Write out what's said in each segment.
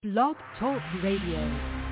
Blog Talk Radio.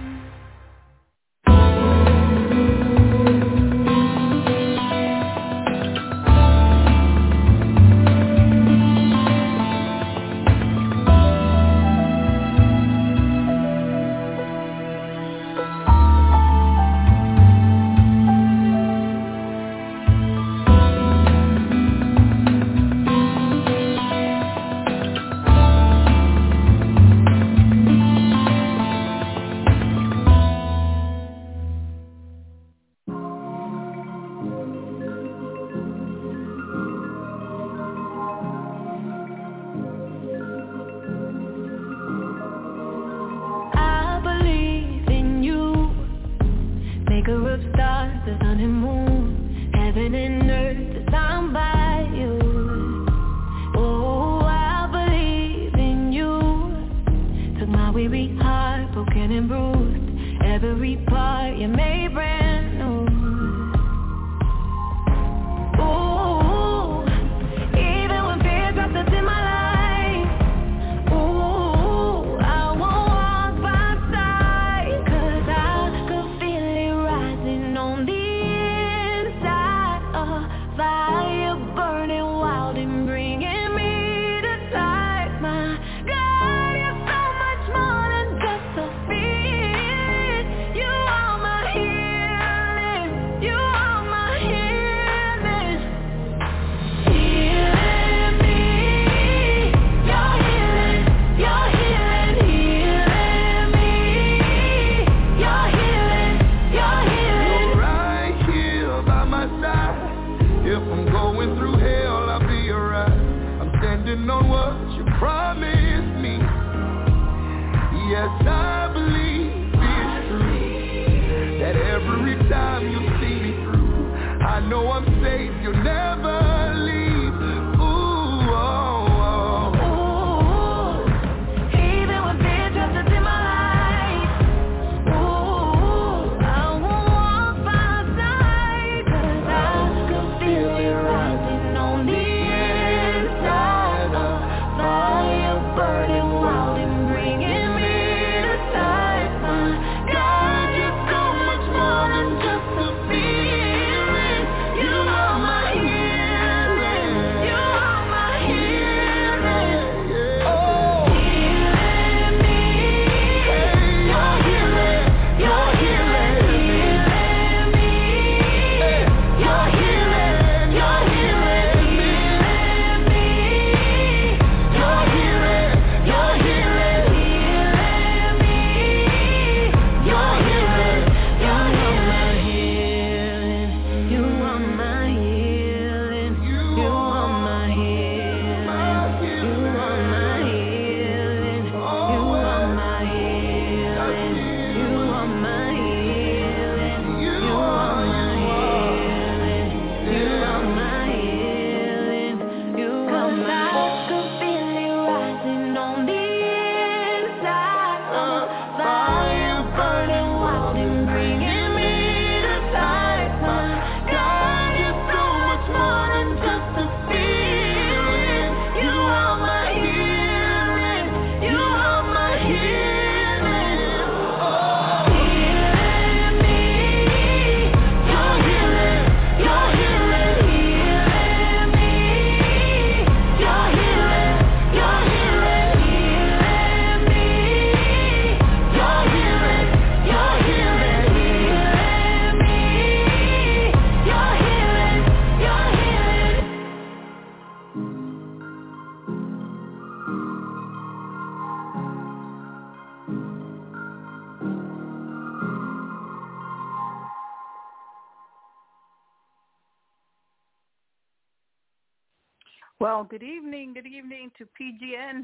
Well, good evening to PGN,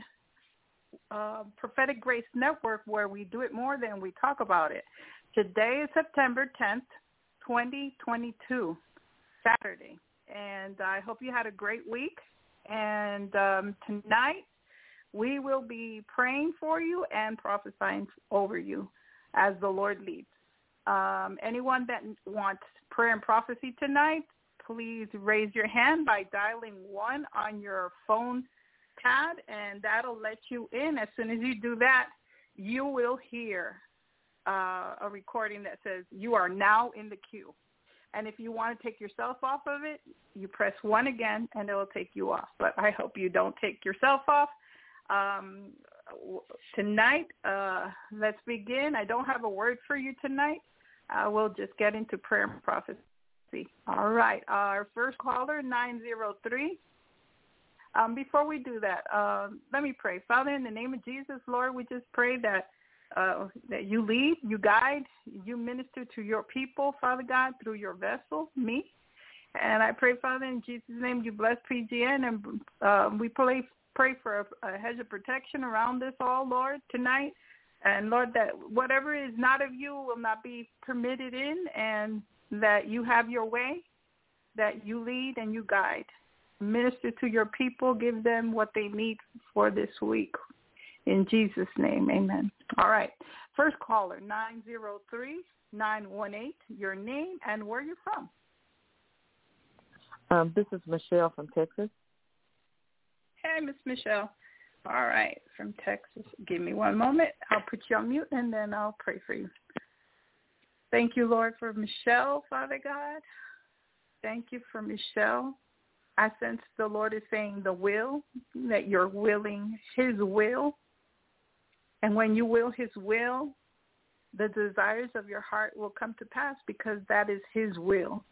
Prophetic Grace Network, where we do it more than we talk about it. Today is September 10th, 2022, Saturday, and I hope you had a great week. And tonight we will be praying for you and prophesying over you as the Lord leads. Anyone that wants prayer and prophecy tonight, please raise your hand by dialing 1 on your phone pad, and that'll let you in. As soon as you do that, you will hear a recording that says you are now in the queue. And if you want to take yourself off of it, you press 1 again, and it will take you off. But I hope you don't take yourself off. Tonight, let's begin. I don't have a word for you tonight. We'll just get into prayer and prophecy. All right. Our first caller, 903. Before we do that, let me pray. Father, in the name of Jesus, Lord, we just pray that you lead, you guide, you minister to your people, Father God, through your vessel, me. And I pray, Father, in Jesus' name, you bless PGN, and we pray for a hedge of protection around this all, Lord, tonight. And, Lord, that whatever is not of you will not be permitted in, and that you have your way, that you lead and you guide. Minister to your people, give them what they need for this week. In Jesus' name, amen. All right. First caller, 903-918, your name and where you're from. This is Michelle from Texas. Hey, Miss Michelle. All right, from Texas. Give me one moment. I'll put you on mute, and then I'll pray for you. Thank you, Lord, for Michelle, Father God. Thank you for Michelle. I sense the Lord is saying the will, that you're willing his will. And when you will his will, the desires of your heart will come to pass because that is his will.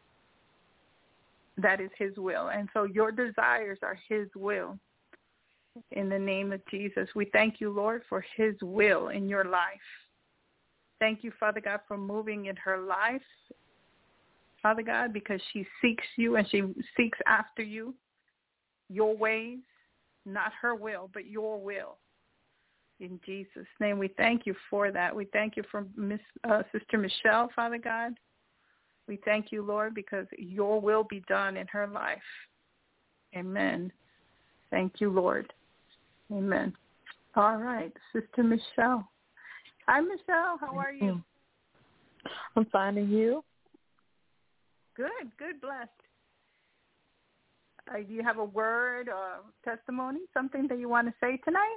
That is his will. And so your desires are his will. In the name of Jesus, we thank you, Lord, for his will in your life. Thank you, Father God, for moving in her life, Father God, because she seeks you and she seeks after you, your ways, not her will, but your will. In Jesus' name, we thank you for that. We thank you for Sister Michelle, Father God. We thank you, Lord, because your will be done in her life. Amen. Thank you, Lord. Amen. All right, Sister Michelle. Hi, Michelle. How are you? I'm fine, and you? Good, blessed. Do you have a word or testimony, something that you want to say tonight?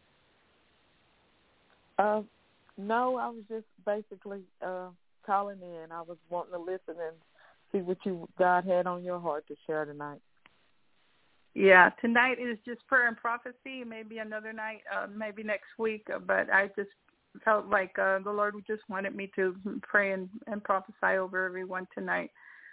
No, I was just basically calling in. I was wanting to listen and see what God had on your heart to share tonight. Yeah, tonight is just prayer and prophecy. Maybe another night, maybe next week. But I just felt like the Lord just wanted me to pray and prophesy over everyone tonight.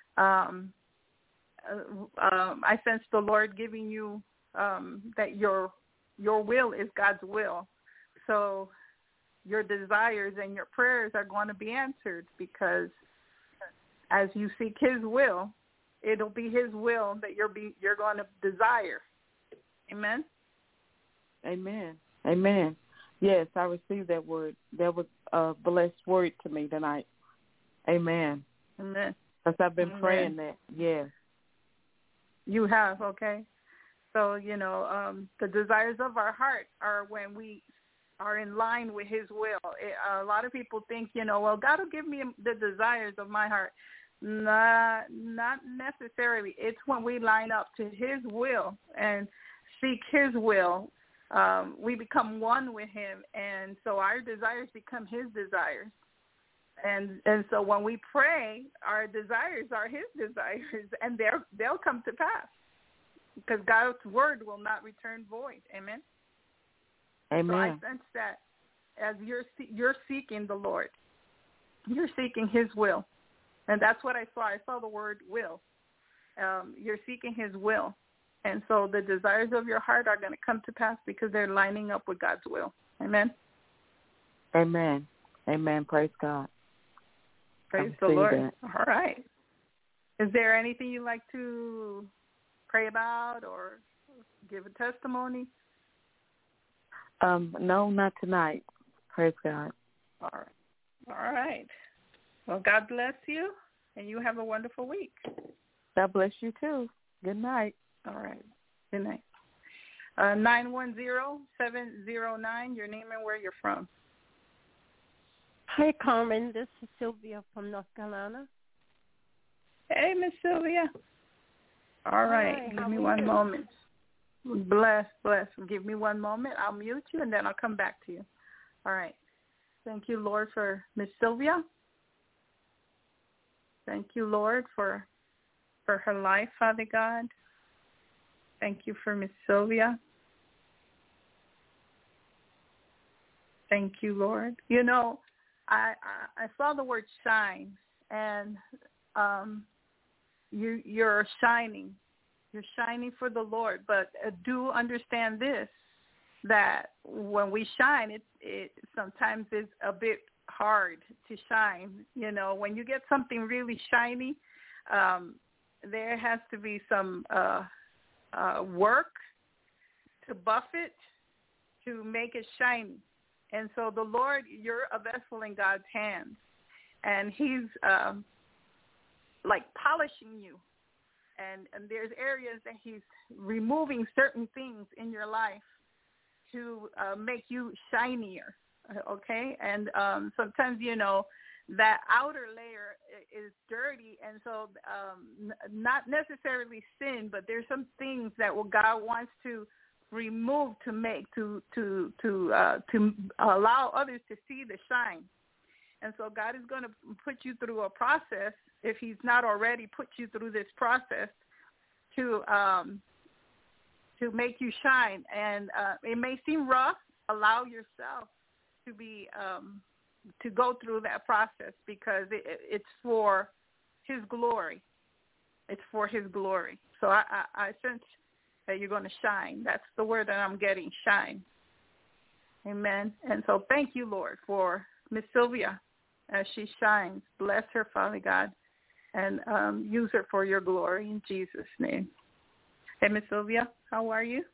I sense the Lord giving you that your will is God's will. So your desires and your prayers are going to be answered because as you seek his will, it'll be his will that you're going to desire. Amen? Amen. Amen. Yes, I received that word. That was a blessed word to me tonight. Amen. Amen. Because I've been praying that. Yes. You have, okay. So, the desires of our heart are when we are in line with his will. A lot of people think, well, God will give me the desires of my heart. Not necessarily. It's when we line up to his will and seek his will, we become one with him, and so our desires become his desires. And so when we pray, our desires are his desires, and they'll come to pass because God's word will not return void. Amen? Amen. So I sense that as you're seeking the Lord, you're seeking his will. And that's what I saw. I saw the word will. You're seeking his will. And so the desires of your heart are going to come to pass because they're lining up with God's will. Amen? Amen. Amen. Praise God. Praise the Lord. That. All right. Is there anything you'd like to pray about or give a testimony? No, not tonight. Praise God. All right. All right. Well, God bless you, and you have a wonderful week. God bless you, too. Good night. All right. Good night. 910-709, your name and where you're from. Hi, Carmen. This is Sylvia from North Carolina. Hey, Miss Sylvia. All right. Hi, give me one moment. Bless. Give me one moment. I'll mute you, and then I'll come back to you. All right. Thank you, Lord, for Miss Sylvia. Thank you, Lord, for her life, Father God. Thank you for Miss Sylvia. Thank you, Lord. You know, I saw the word shine, and you're shining. You're shining for the Lord. But do understand this, that when we shine, it sometimes is a bit hard to shine. You know, when you get something really shiny, there has to be some work to buff it, to make it shiny. And so the Lord, you're a vessel in God's hands, and he's like polishing you. And there's areas that he's removing certain things in your life to make you shinier, okay? And sometimes, you know, that outer layer is dirty, and so not necessarily sin, but there's some things that God wants to remove to make to allow others to see the shine. And so God is going to put you through a process, if he's not already put you through this process, to make you shine. And it may seem rough. Allow yourself to be to go through that process, because it's for his glory. It's for his glory. So I sense that you're going to shine. That's the word that I'm getting, shine. Amen. And so thank you, Lord, for Miss Sylvia as she shines. Bless her, Father God, and use her for your glory in Jesus' name. Hey, Miss Sylvia, how are you?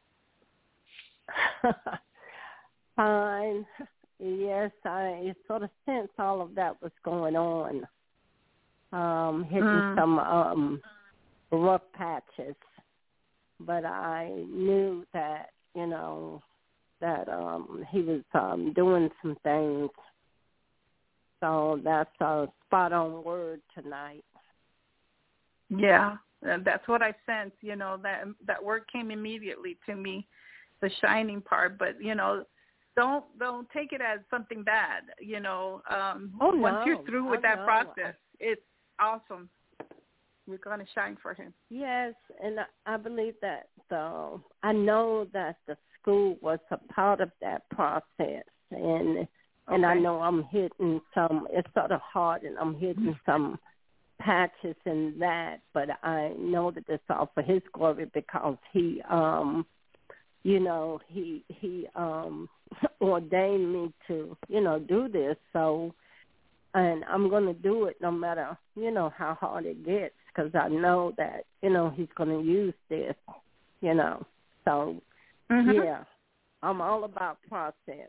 Fine. Yes, I sort of sensed all of that was going on. Hitting some rough patches. But I knew that, you know, that he was doing some things. So that's a spot-on word tonight. Yeah, that's what I sensed. You know, that word came immediately to me, the shining part. But, you know, don't take it as something bad. You know, once you're through with that process, it's awesome. You're going to shine for him. Yes, and I believe that I know that the school was a part of that process, and I know I'm hitting some. It's sort of hard, and I'm hitting some patches in that, but I know that it's all for his glory, because he, you know, he ordained me to, you know, do this. So, and I'm going to do it no matter, you know, how hard it gets, because I know that, you know, he's going to use this, you know. So, yeah, I'm all about process.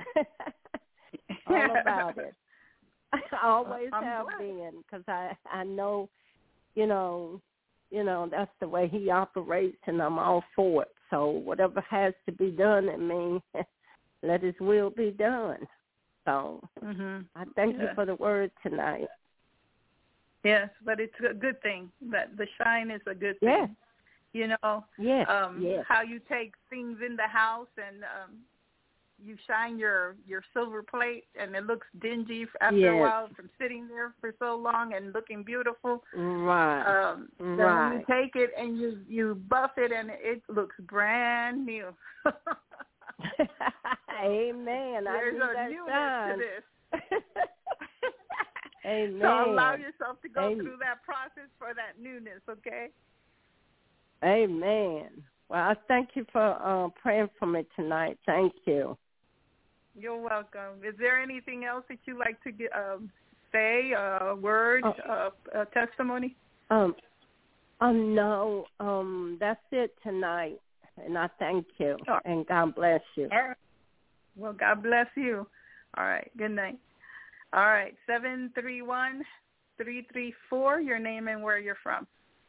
All about it. I always have been, because I know, you know, that's the way he operates, and I'm all for it. So whatever has to be done in me, let his will be done. So I thank you for the word tonight. Yes, but it's a good thing. That the shine is a good thing. Yes. You know, how you take things in the house and you shine your silver plate, and it looks dingy after a while from sitting there for so long and looking beautiful. Right. Then when you take it and you buff it, and it looks brand new. Amen. There's a newness to this. Amen. So allow yourself to go through that process for that newness, okay? Amen. Well, I thank you for praying for me tonight. Thank you. You're welcome. Is there anything else that you'd like to say, a word, a testimony? No. That's it tonight. And I thank you. And God bless you. All right. Well, God bless you. All right. Good night. All right. 731-334, your name and where you're from.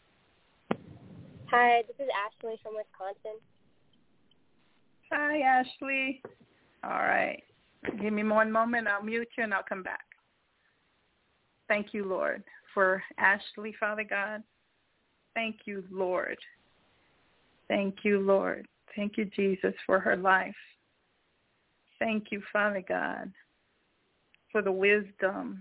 Hi, this is Ashley from Wisconsin. Hi, Ashley. All right. Give me one moment. I'll mute you and I'll come back. Thank you, Lord, for Ashley, Father God. Thank you, Lord. Thank you, Lord. Thank you, Jesus, for her life. Thank you, Father God, for the wisdom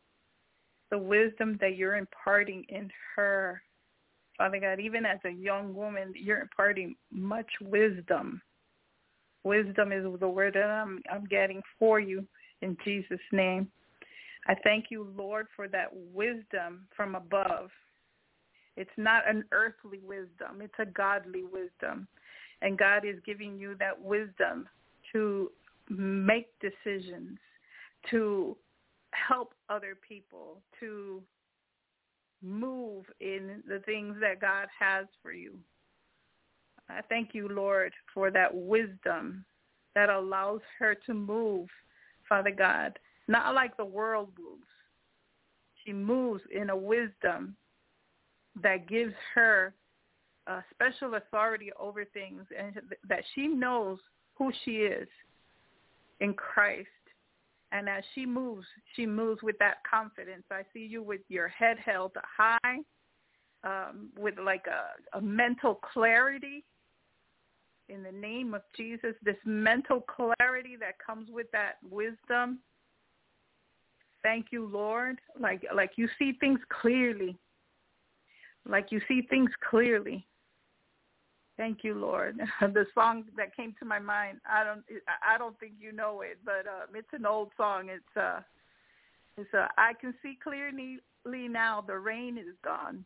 that you're imparting in her. Father God, even as a young woman, you're imparting much wisdom. Wisdom is the word that I'm getting for you in Jesus' name. I thank you, Lord, for that wisdom from above. It's not an earthly wisdom. It's a godly wisdom. And God is giving you that wisdom to make decisions, to help other people, to move in the things that God has for you. I thank you, Lord, for that wisdom that allows her to move, Father God, not like the world moves. She moves in a wisdom that gives her special authority over things, and that she knows who she is in Christ. And as she moves with that confidence. I see you with your head held high, with like a mental clarity in the name of Jesus, this mental clarity that comes with that wisdom. Thank you, Lord. Like you see things clearly. Like you see things clearly. Thank you, Lord. The song that came to my mind, I don't think you know it, but it's an old song. It's I can see clearly now, the rain is gone.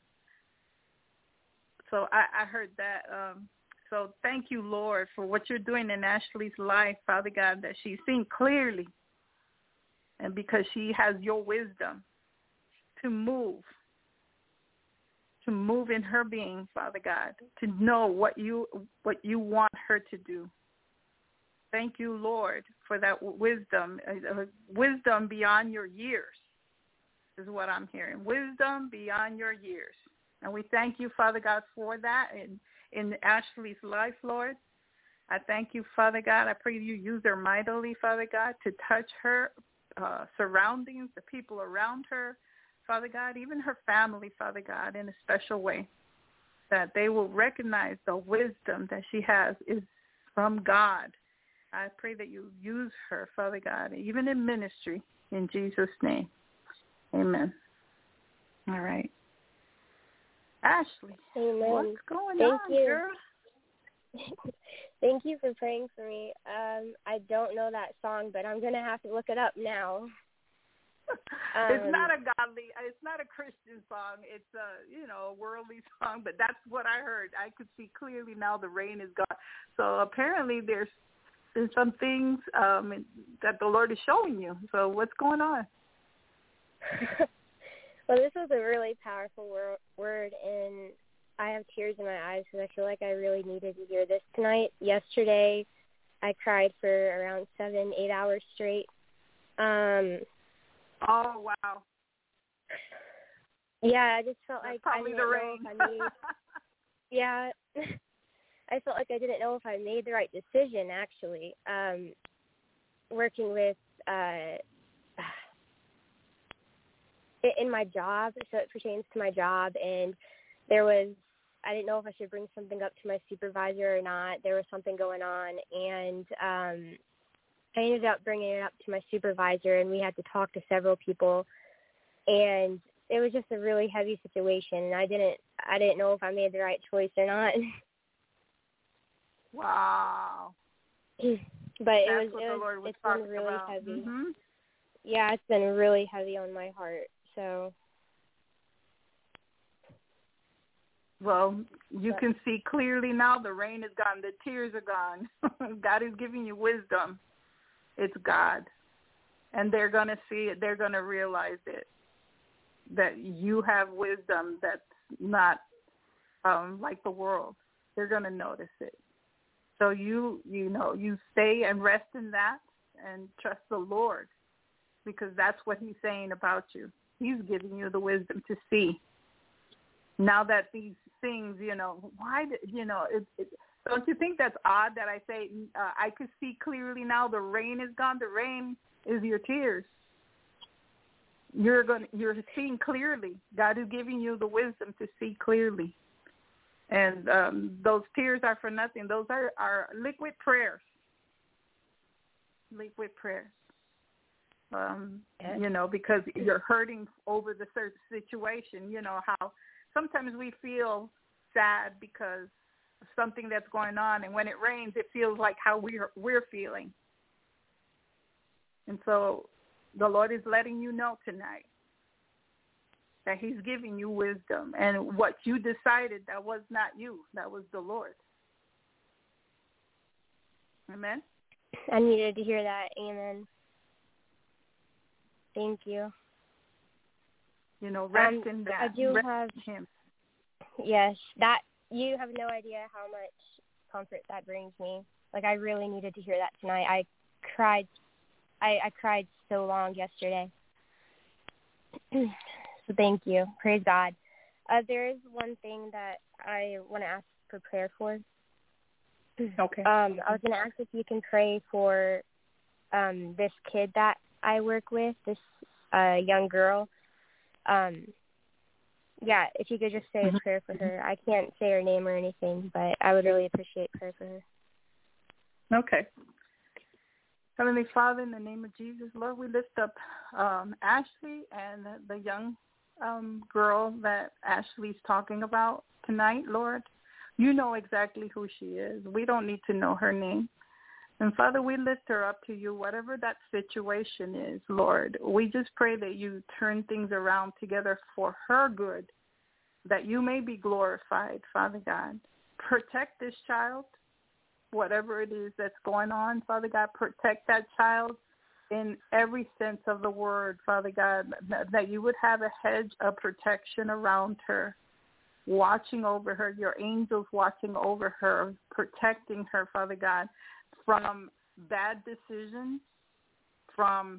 So I heard that. So thank you, Lord, for what you're doing in Ashley's life, Father God, that she's seeing clearly. And because she has your wisdom to move in her being, Father God, to know what you want her to do. Thank you, Lord, for that wisdom, wisdom beyond your years is what I'm hearing. Wisdom beyond your years. And we thank you, Father God, for that in Ashley's life, Lord. I thank you, Father God. I pray you use her mightily, Father God, to touch her surroundings, the people around her, Father God, even her family, Father God, in a special way, that they will recognize the wisdom that she has is from God. I pray that you use her, Father God, even in ministry, in Jesus' name. Amen. All right. Ashley, Amen. What's going Thank on, you. girl? Thank you for praying for me. I don't know that song, but I'm going to have to look it up now. It's not a Christian song. It's a worldly song, but that's what I heard. I could see clearly now the rain is gone. So apparently there's some things that the Lord is showing you. So what's going on? Well, this was a really powerful word, and I have tears in my eyes because I feel like I really needed to hear this tonight. Yesterday, I cried for around 7-8 hours straight. Oh, wow. Yeah, I just felt That's like probably I didn't the know rain. if I made. Yeah, I felt like I didn't know if I made the right decision. Actually, working with in my job, so it pertains to my job, and I didn't know if I should bring something up to my supervisor or not. There was something going on, and I ended up bringing it up to my supervisor, and we had to talk to several people, and it was just a really heavy situation, and I didn't know if I made the right choice or not. Wow. But it's been really about. heavy. Mm-hmm. Yeah, it's been really heavy on my heart. So. Well, you can see clearly now the rain is gone. The tears are gone. God is giving you wisdom. It's God. And they're going to see it. They're going to realize it, that you have wisdom that's not like the world. They're going to notice it. So you stay and rest in that and trust the Lord, because that's what he's saying about you. He's giving you the wisdom to see. Now that these things, don't you think that's odd that I say, I could see clearly now the rain is gone? The rain is your tears. You're seeing clearly. God is giving you the wisdom to see clearly. And those tears are for nothing. Those are liquid prayers. lead with prayers. Because you're hurting over the certain situation. You know how sometimes we feel sad because of something that's going on, and when it rains, it feels like how we're feeling. And so the Lord is letting you know tonight that he's giving you wisdom. And what you decided, that was not you. That was the Lord. Amen? I needed to hear that. Amen. Thank you. Rest in that. I do rest have him. Yes, that you have no idea how much comfort that brings me. Like, I really needed to hear that tonight. I cried so long yesterday. So thank you. Praise God. There is one thing that I want to ask for prayer for. Okay. I was going to ask if you can pray for this kid that I work with, this young girl. If you could just say a prayer for her. I can't say her name or anything, but I would really appreciate prayer for her. Okay. Heavenly Father, in the name of Jesus, Lord, we lift up Ashley and the young girl that Ashley's talking about tonight, Lord. You know exactly who she is. We don't need to know her name. And Father, we lift her up to you, whatever that situation is, Lord. We just pray that you turn things around together for her good, that you may be glorified, Father God. Protect this child, whatever it is that's going on, Father God. Protect that child in every sense of the word, Father God, that you would have a hedge of protection around her, watching over her, your angels watching over her, protecting her, Father God, from bad decisions, from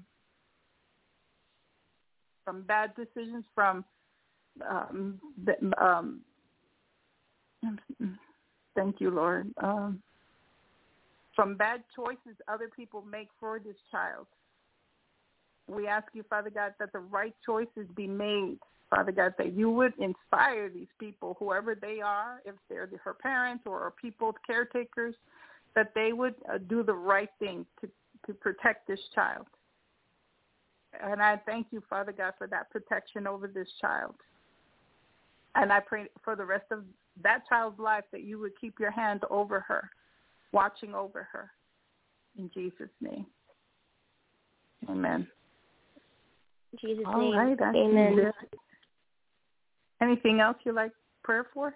thank you, Lord, from bad choices other people make for this child. We ask you, Father God, that the right choices be made, Father God, that you would inspire these people, whoever they are, if they're her parents or people, caretakers, that they would do the right thing to protect this child. And I thank you, Father God, for that protection over this child. And I pray for the rest of that child's life that you would keep your hand over her, watching over her. In Jesus' name. Amen. In Jesus' name. All right. Amen. Anything else you'd like prayer for?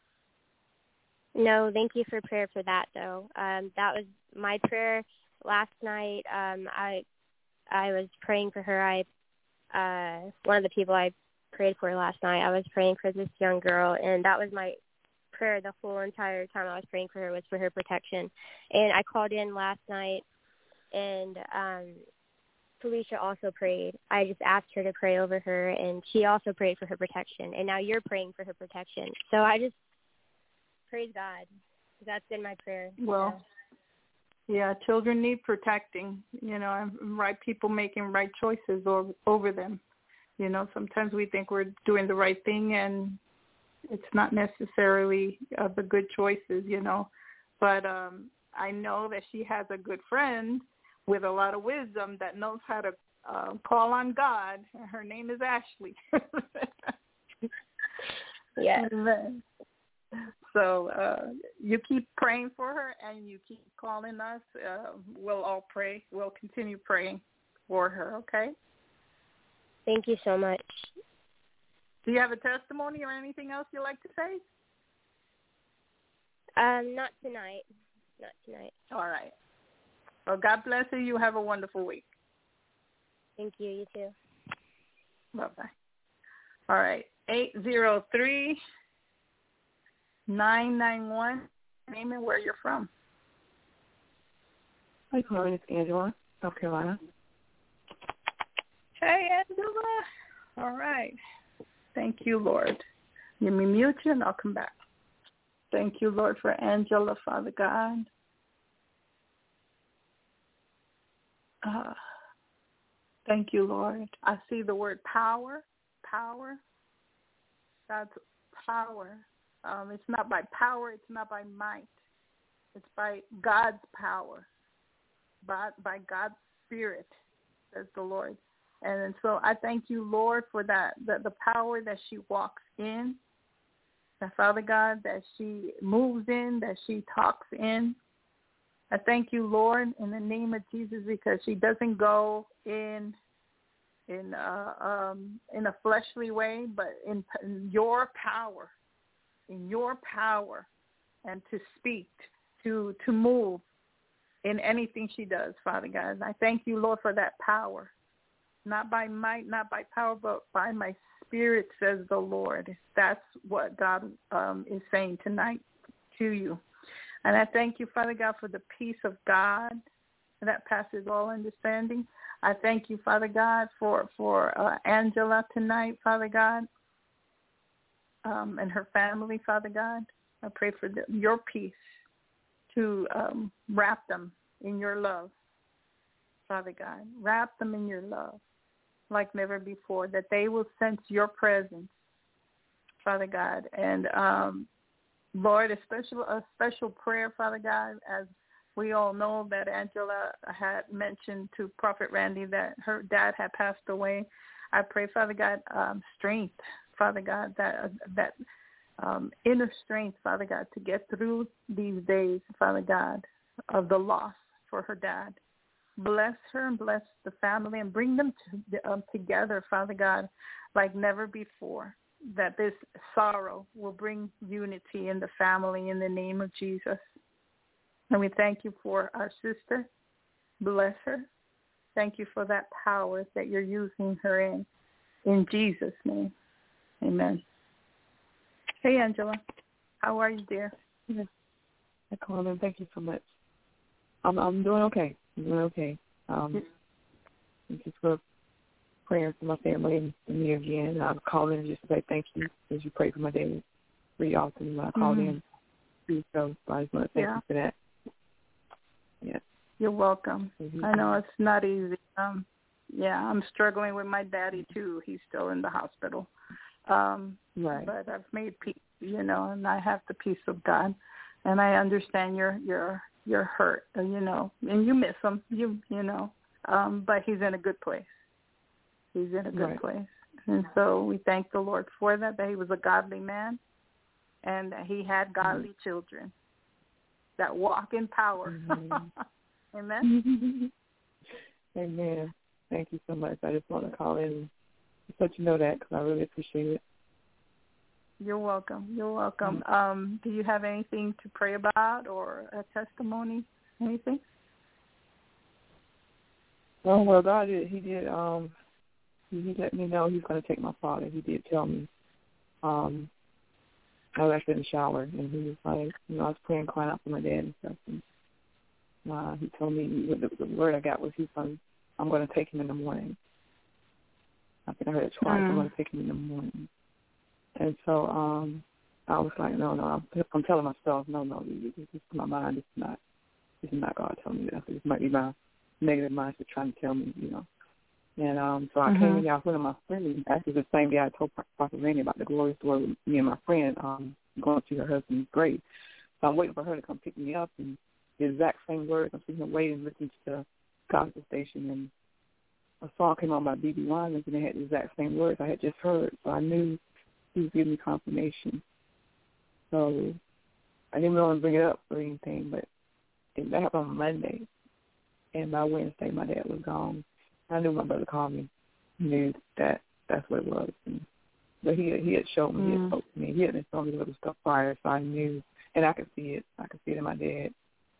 No, thank you for prayer for that, though. That was my prayer last night. I was praying for her. One of the people I prayed for last night, I was praying for this young girl, and that was my prayer the whole entire time I was praying for her, was for her protection. And I called in last night, and Felicia also prayed. I just asked her to pray over her, and she also prayed for her protection. And now you're praying for her protection. So I just praise God. That's been my prayer. Well, yeah, children need protecting, and right people making right choices over them. Sometimes we think we're doing the right thing, and it's not necessarily the good choices, But I know that she has a good friend with a lot of wisdom that knows how to call on God. Her name is Ashley. Yeah. So you keep praying for her, and you keep calling us. We'll all pray. We'll continue praying for her, okay? Thank you so much. Do you have a testimony or anything else you'd like to say? Not tonight. Not tonight. All right. Well, God bless you. You have a wonderful week. Thank you. You too. Bye-bye. All right. 803-991. Name and where you're from. Hi, Chloe. It's Angela, South Carolina. Hey, Angela. All right. Thank you, Lord. Let me mute you, and I'll come back. Thank you, Lord, for Angela, Father God. Thank you, Lord. I see the word power. Power. God's power. It's not by power. It's not by might. It's by God's power. by God's Spirit, says the Lord. And so I thank you, Lord, for that, the power that she walks in, that, Father God, that she moves in, that she talks in. I thank you, Lord, in the name of Jesus, because she doesn't go in a fleshly way, but in your power, and to speak, to move in anything she does, Father God. And I thank you, Lord, for that power, not by might, not by power, but by my Spirit, says the Lord. That's what God is saying tonight to you. And I thank you, Father God, for the peace of God that passes all understanding. I thank you, Father God, for Angela tonight, Father God, and her family, Father God. I pray for your peace to wrap them in your love, Father God. Wrap them in your love like never before, that they will sense your presence, Father God. And Lord, a special prayer, Father God, as we all know that Angela had mentioned to Prophet Randy that her dad had passed away. I pray, Father God, strength, Father God, that inner strength, Father God, to get through these days, Father God, of the loss for her dad. Bless her and bless the family and bring them together, Father God, like never before, that this sorrow will bring unity in the family in the name of Jesus. And we thank you for our sister. Bless her. Thank you for that power that you're using her in Jesus' name. Amen. Hey, Angela. How are you, dear? Yes. Hi, Carmen. Thank you so much. I'm doing okay. Just for praying for my family and me again. I'm calling just to say thank you as you pray for my dad pretty often when I called in. So I just want to thank you for that. Yeah. You're welcome. Mm-hmm. I know it's not easy. I'm struggling with my daddy too. He's still in the hospital. Right. But I've made peace, and I have the peace of God, and I understand your hurt, and you miss him, but he's in a good place. He's in a good place. And so we thank the Lord for that he was a godly man and that he had godly children that walk in power. Amen? Amen. Thank you so much. I just want to call in and let you know that because I really appreciate it. You're welcome. Do you have anything to pray about or a testimony, anything? Oh, well, God did. He let me know he's going to take my father. He did tell me. I was actually in the shower, and he was like, I was praying, crying out for my dad and stuff. And he told me, the word I got was I'm going to take him in the morning. I think I heard it twice. I'm going to take him in the morning. And so I was like, no, I'm telling myself, no, this is my mind. This is not God telling me that. This might be my negative mindset trying to tell me, And so I came in here with my friend. Actually, the same day I told Prophet Randy about the glorious story with me and my friend going to her husband's grave. So I'm waiting for her to come pick me up, and the exact same words. I'm sitting here waiting, listening to the gospel station, and a song came on by B.B. Winans, and they had the exact same words I had just heard. So I knew he was giving me confirmation. So I didn't want to bring it up or anything, but that happened on Monday, and by Wednesday my dad was gone. I knew my brother called me. He knew that's what it was. But he had showed me, he had spoke to me. He had been showing me little stuff prior, so I knew, and I could see it. I could see it in my dad.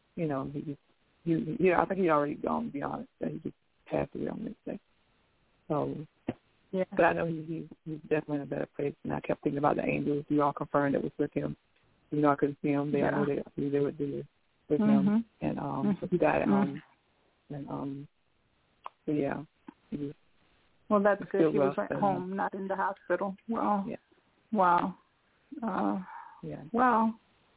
I think he'd already gone, to be honest. That he just passed away on Wednesday. So, but I know he's definitely in a better place. And I kept thinking about the angels. You all confirmed it was with him. I couldn't see him. I knew they would do it with him. And so he died at home. And so well, that's good. He was at home, not in the hospital. Wow. Yeah. Wow. Wow.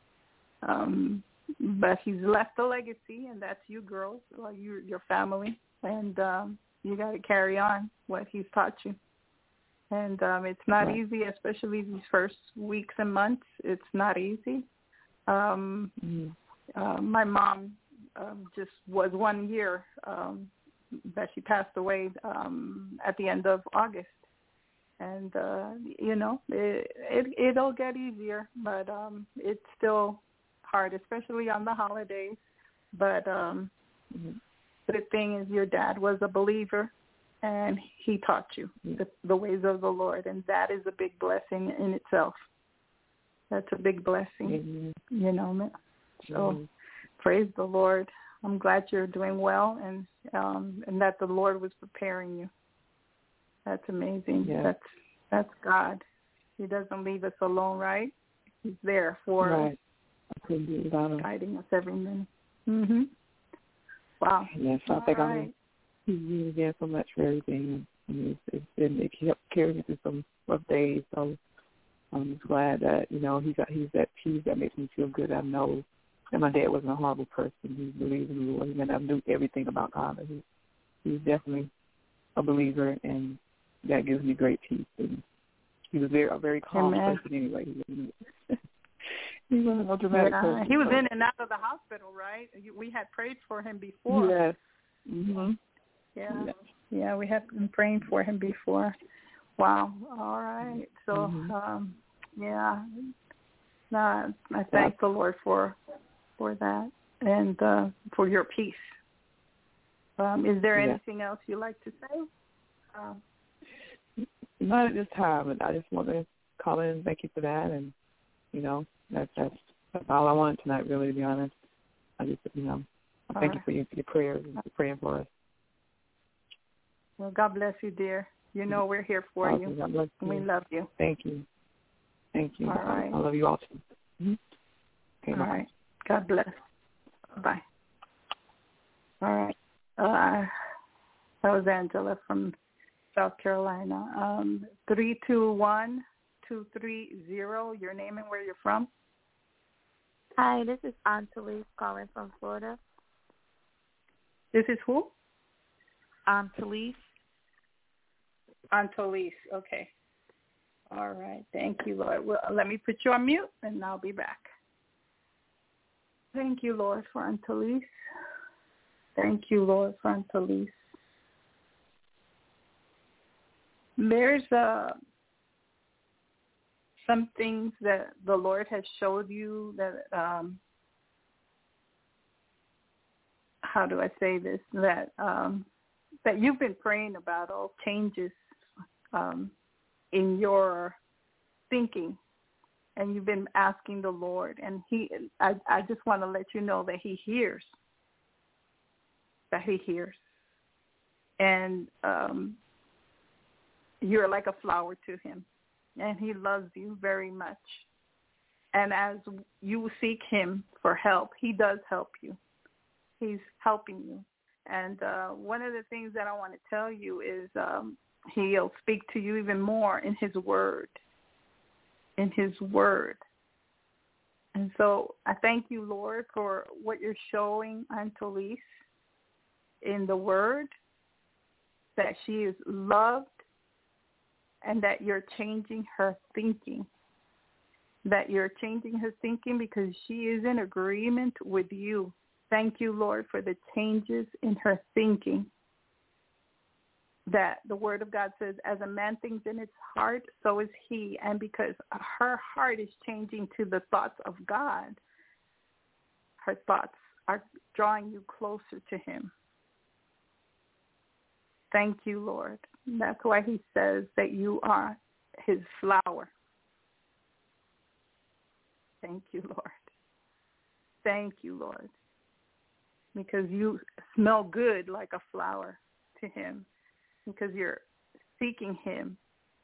But he's left a legacy, and that's you girls, or your family, and you got to carry on what he's taught you. And it's not easy, especially these first weeks and months. It's not easy. My mom just was 1 year that she passed away at the end of August. And, it'll get easier, but it's still hard, especially on the holidays. But the thing is, your dad was a believer, and he taught you the ways of the Lord, and that is a big blessing in itself. That's a big blessing, So praise the Lord. I'm glad you're doing well, and that the Lord was preparing you. That's amazing. Yeah. That's God. He doesn't leave us alone, right? He's there for us, guiding us every minute. Mm-hmm. Wow. Yes, I think he's really there so much for everything. It kept carrying me through some rough days. So I'm just glad that he's that peace that makes me feel good. I know that my dad wasn't a horrible person. He believed in the Lord. He never knew everything about God. But he's definitely a believer, and that gives me great peace. And he was a very calm person anyway. He wasn't a dramatic person. He was in and out of the hospital, right? We had prayed for him before. Yes. Mm-hmm. Yeah, we had been praying for him before. Wow. All right. So, I thank the Lord for that and for your peace. Is there anything else you'd like to say? Not at this time, but I just want to call in and thank you for that. And, that's all I wanted tonight, really, to be honest. I just, I thank you for your prayers and for praying for us. Well, God bless you, dear. We're here for you. God bless you. We love you. Thank you. Thank you. All right. I love you all, too. Mm-hmm. Okay, all right. God bless. Bye. All right. That was Angela from South Carolina. 321-230, your name and where you're from. Hi, this is Aunt Talise calling from Florida. This is who? Aunt Talise. Aunt Talise, okay. All right, thank you, Lord. Well, let me put you on mute, and I'll be back. Thank you, Lord, for Aunt Talise. Thank you, Lord, for Aunt Talise. There's some things that the Lord has showed you that, how do I say this, that you've been praying about, all changes in your thinking, and you've been asking the Lord, and I just want to let you know that He hears, and you're like a flower to Him, and He loves you very much. And as you seek Him for help, He does help you. He's helping you. And one of the things that I want to tell you is He'll speak to you even more in His Word. And so I thank you, Lord, for what you're showing Aunt Talise in the Word, that she is loved, and that you're changing her thinking. Because she is in agreement with you. Thank you, Lord, for the changes in her thinking. That the Word of God says, as a man thinks in his heart, so is he. And because her heart is changing to the thoughts of God, her thoughts are drawing you closer to Him. Thank you, Lord. That's why He says that you are His flower. Thank you, Lord. Thank you, Lord. Because you smell good like a flower to Him. Because you're seeking Him.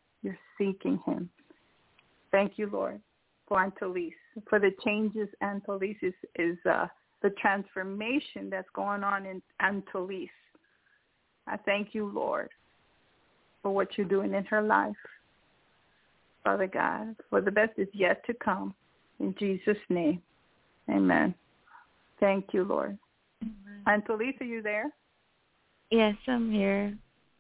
Thank you, Lord, for Aunt Talise. For the changes Aunt Talise is the transformation that's going on in Aunt Talise. I thank you, Lord, for what you're doing in her life. Father God, for the best is yet to come. In Jesus' name, amen. Thank you, Lord. Amen. Aunt Talise, are you there? Yes, I'm here.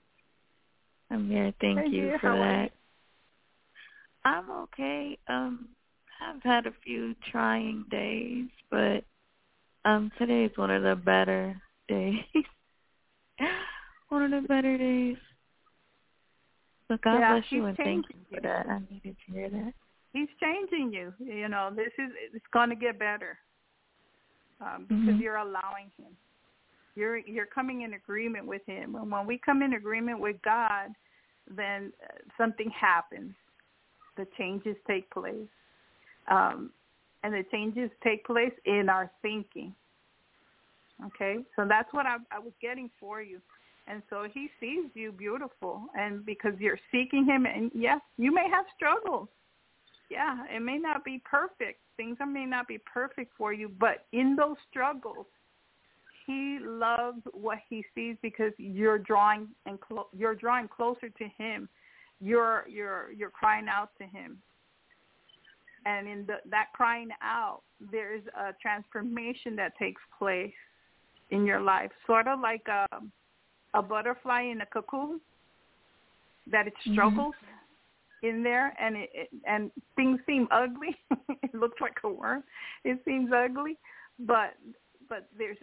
Thank you for that. I'm okay. I've had a few trying days, but Today is one of the better days. One of the better days. So God bless you and thank you for that. I needed to hear that. He's changing you. You know, it's going to get better because you're allowing him. You're coming in agreement with him. And when we come in agreement with God, then something happens. The changes take place. And the changes take place in our thinking. Okay? So that's what I was getting for you. And so he sees you beautiful. And because you're seeking him, and yes, you may have struggles. Yeah, it may not be perfect. Things may not be perfect for you, but in those struggles, he loves what he sees because you're drawing closer to him. You're crying out to him, and in that crying out, there's a transformation that takes place in your life, sort of like a butterfly in a cocoon that it struggles. In there, and things seem ugly. It looks like a worm. It seems ugly, but there's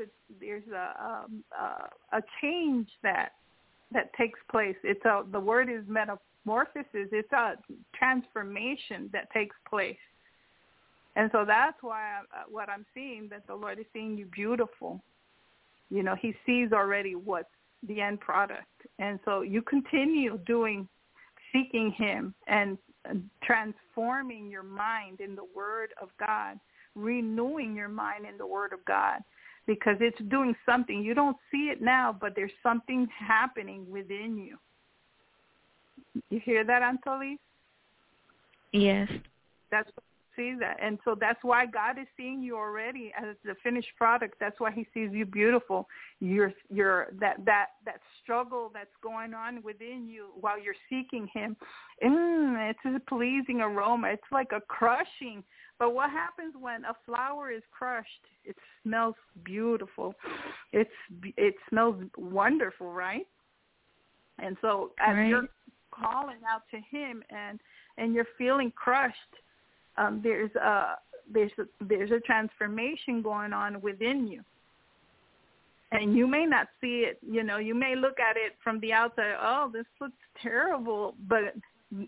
a change that takes place. The word is metamorphosis. It's a transformation that takes place, and so that's why what I'm seeing, that the Lord is seeing you beautiful. You know, he sees already what's the end product, and so you continue seeking him and transforming your mind in the Word of God, renewing your mind in the Word of God, because it's doing something. You don't see it now, but there's something happening within you. You hear that, Antolis? Yes. That's what see that, and so that's why God is seeing you already as the finished product. That's why he sees you beautiful. You're that struggle that's going on within you while you're seeking him. It's a pleasing aroma. It's like a crushing. But what happens when a flower is crushed? It smells beautiful. It smells wonderful, right? And so as you're calling out to him and you're feeling crushed, there's a transformation going on within you, and you may not see it. You know, you may look at it from the outside. Oh, this looks terrible, but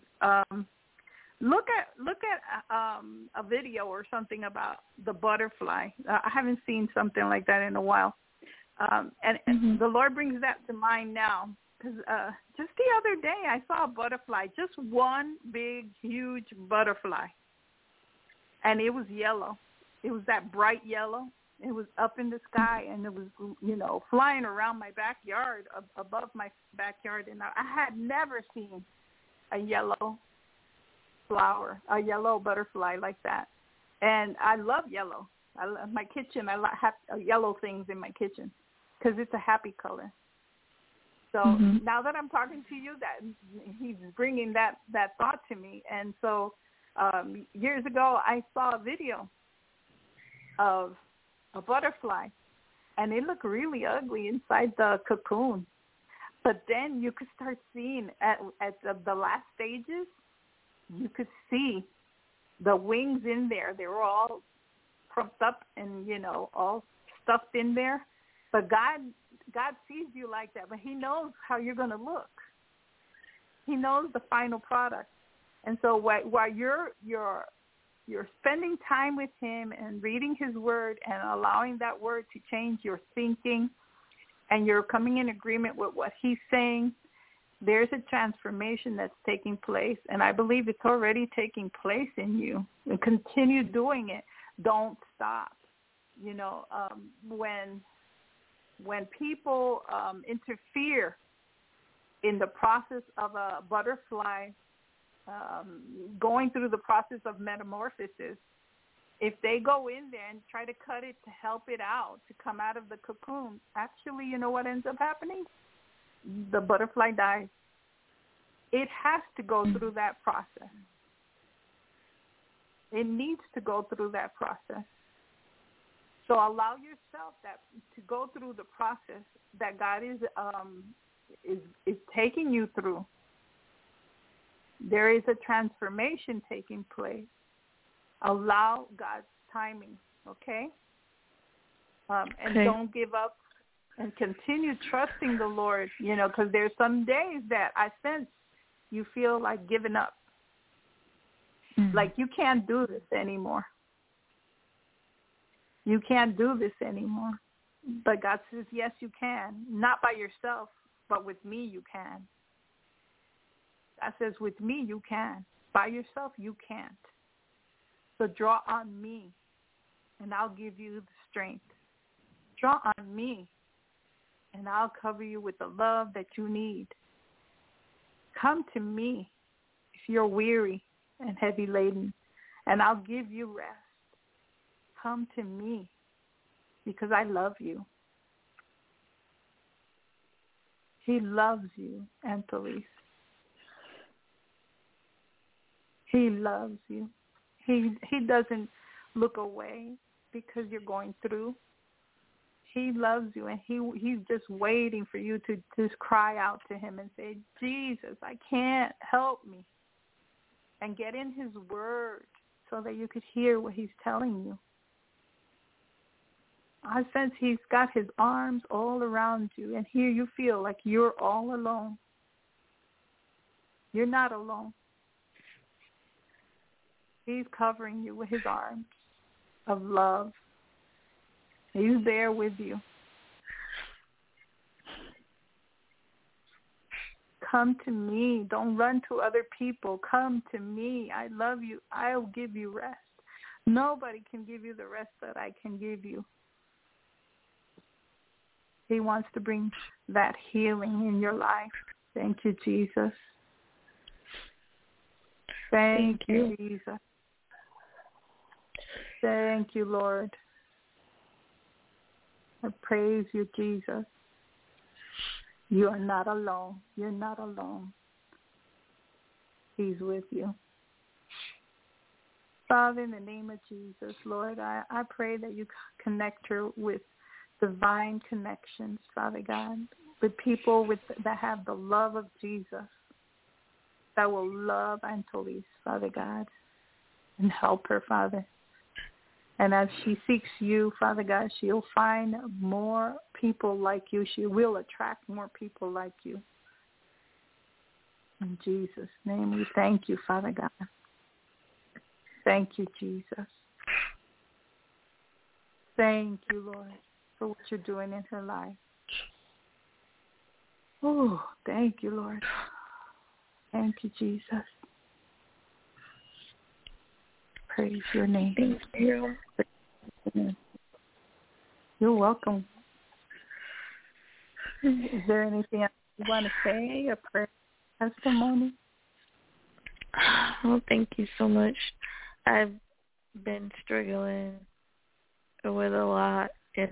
look at a video or something about the butterfly. I haven't seen something like that in a while, and the Lord brings that to mind now. Because just the other day I saw a butterfly, just one big, huge butterfly. And it was yellow. It was that bright yellow. It was up in the sky, and it was, flying around my backyard, above my backyard. And I had never seen a yellow flower, a yellow butterfly like that. And I love yellow. I love my kitchen. I have yellow things in my kitchen because it's a happy color. So now that I'm talking to you, that he's bringing that thought to me. And so years ago, I saw a video of a butterfly, and it looked really ugly inside the cocoon. But then you could start seeing at the last stages, you could see the wings in there. They were all pumped up and, all stuffed in there. But God sees you like that, but he knows how you're going to look. He knows the final product. And so while you're spending time with him and reading his word and allowing that word to change your thinking, and you're coming in agreement with what he's saying, there's a transformation that's taking place. And I believe it's already taking place in you. And continue doing it. Don't stop. When people interfere in the process of a butterfly going through the process of metamorphosis, if they go in there and try to cut it to help it out, to come out of the cocoon, actually, you know what ends up happening? The butterfly dies. It has to go through that process. It needs to go through that process. So allow yourself to go through the process that God is taking you through. There is a transformation taking place. Allow God's timing, okay? And don't give up, and continue trusting the Lord, because there's some days that I sense you feel like giving up. Like you can't do this anymore. You can't do this anymore. But God says, yes, you can. Not by yourself, but with me you can. God says, with me you can. By yourself you can't. So draw on me, and I'll give you the strength. Draw on me, and I'll cover you with the love that you need. Come to me if you're weary and heavy laden, and I'll give you rest. Come to me because I love you. He loves you, Antolis. He loves you. He doesn't look away because you're going through. He loves you, and he's just waiting for you to just cry out to him and say, Jesus, I can't, help me. And get in his word so that you could hear what he's telling you. I sense he's got his arms all around you, and here you feel like you're all alone. You're not alone. He's covering you with his arms of love. He's there with you. Come to me. Don't run to other people. Come to me. I love you. I'll give you rest. Nobody can give you the rest that I can give you. He wants to bring that healing in your life. Thank you, Jesus. Thank you, Jesus. Thank you, Lord. I praise you, Jesus. You are not alone. You're not alone. He's with you. Father, in the name of Jesus, Lord, I pray that you connect her with divine connections, Father God, with people that have the love of Jesus, that will love Antolis, Father God, and help her, Father. And as she seeks you, Father God, she'll find more people like you. She will attract more people like you. In Jesus' name, we thank you, Father God. Thank you, Jesus. Thank you, Lord, for what you're doing in her life. Oh, thank you, Lord. Thank you, Jesus. Praise your name. Thank you. You're welcome. Is there anything else you want to say, a prayer, testimony? Well, thank you so much. I've been struggling with a lot, and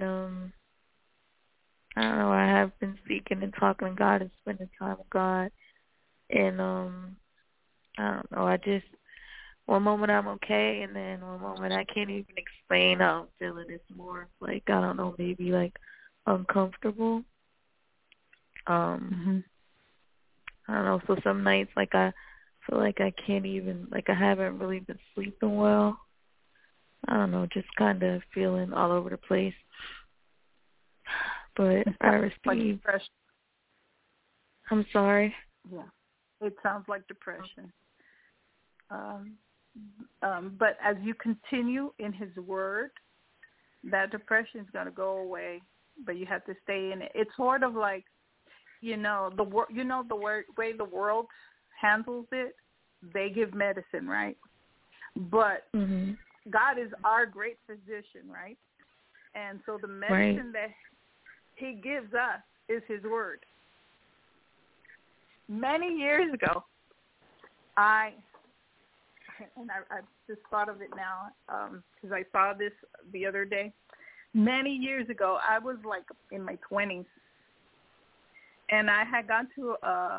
I don't know, I have been seeking and talking to God and spending time with God, and I don't know, one moment I'm okay, and then one moment I can't even explain how I'm feeling. It's more like, I don't know, maybe like uncomfortable. I don't know, so some nights like I feel like I can't even, like I haven't really been sleeping well. I don't know, just kind of feeling all over the place. But I received... Like I'm sorry? Yeah, it sounds like depression. But as you continue in his word, that depression is going to go away, but you have to stay in it. It's sort of like, the way the world handles it, they give medicine, right? But God is our great physician, right? And so the medicine that he gives us is his word. Many years ago, I just thought of it now because I saw this the other day. Many years ago, I was like in my 20s, and I had gone to a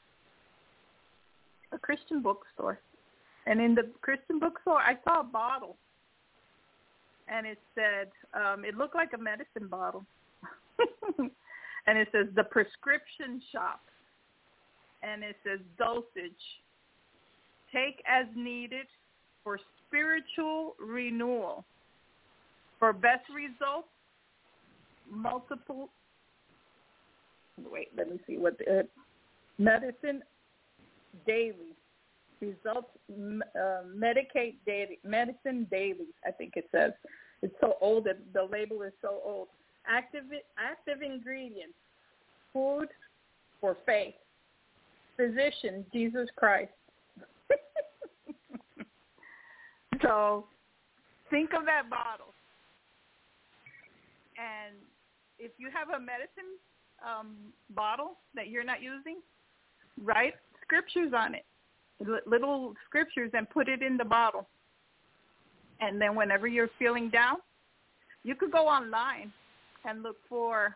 Christian bookstore. And in the Christian bookstore, I saw a bottle, and it said, it looked like a medicine bottle. And it says, the prescription shop. And it says, dosage. Take as needed for spiritual renewal. For best results, multiple. Wait, let me see what the medicine daily results. Medicate daily, medicine daily. I think it says. It's so old that the label is so old. Active ingredients. Food for faith. Physician, Jesus Christ. So think of that bottle. And if you have a medicine bottle that you're not using, write scriptures on it, little scriptures, and put it in the bottle. And then whenever you're feeling down, you could go online and look for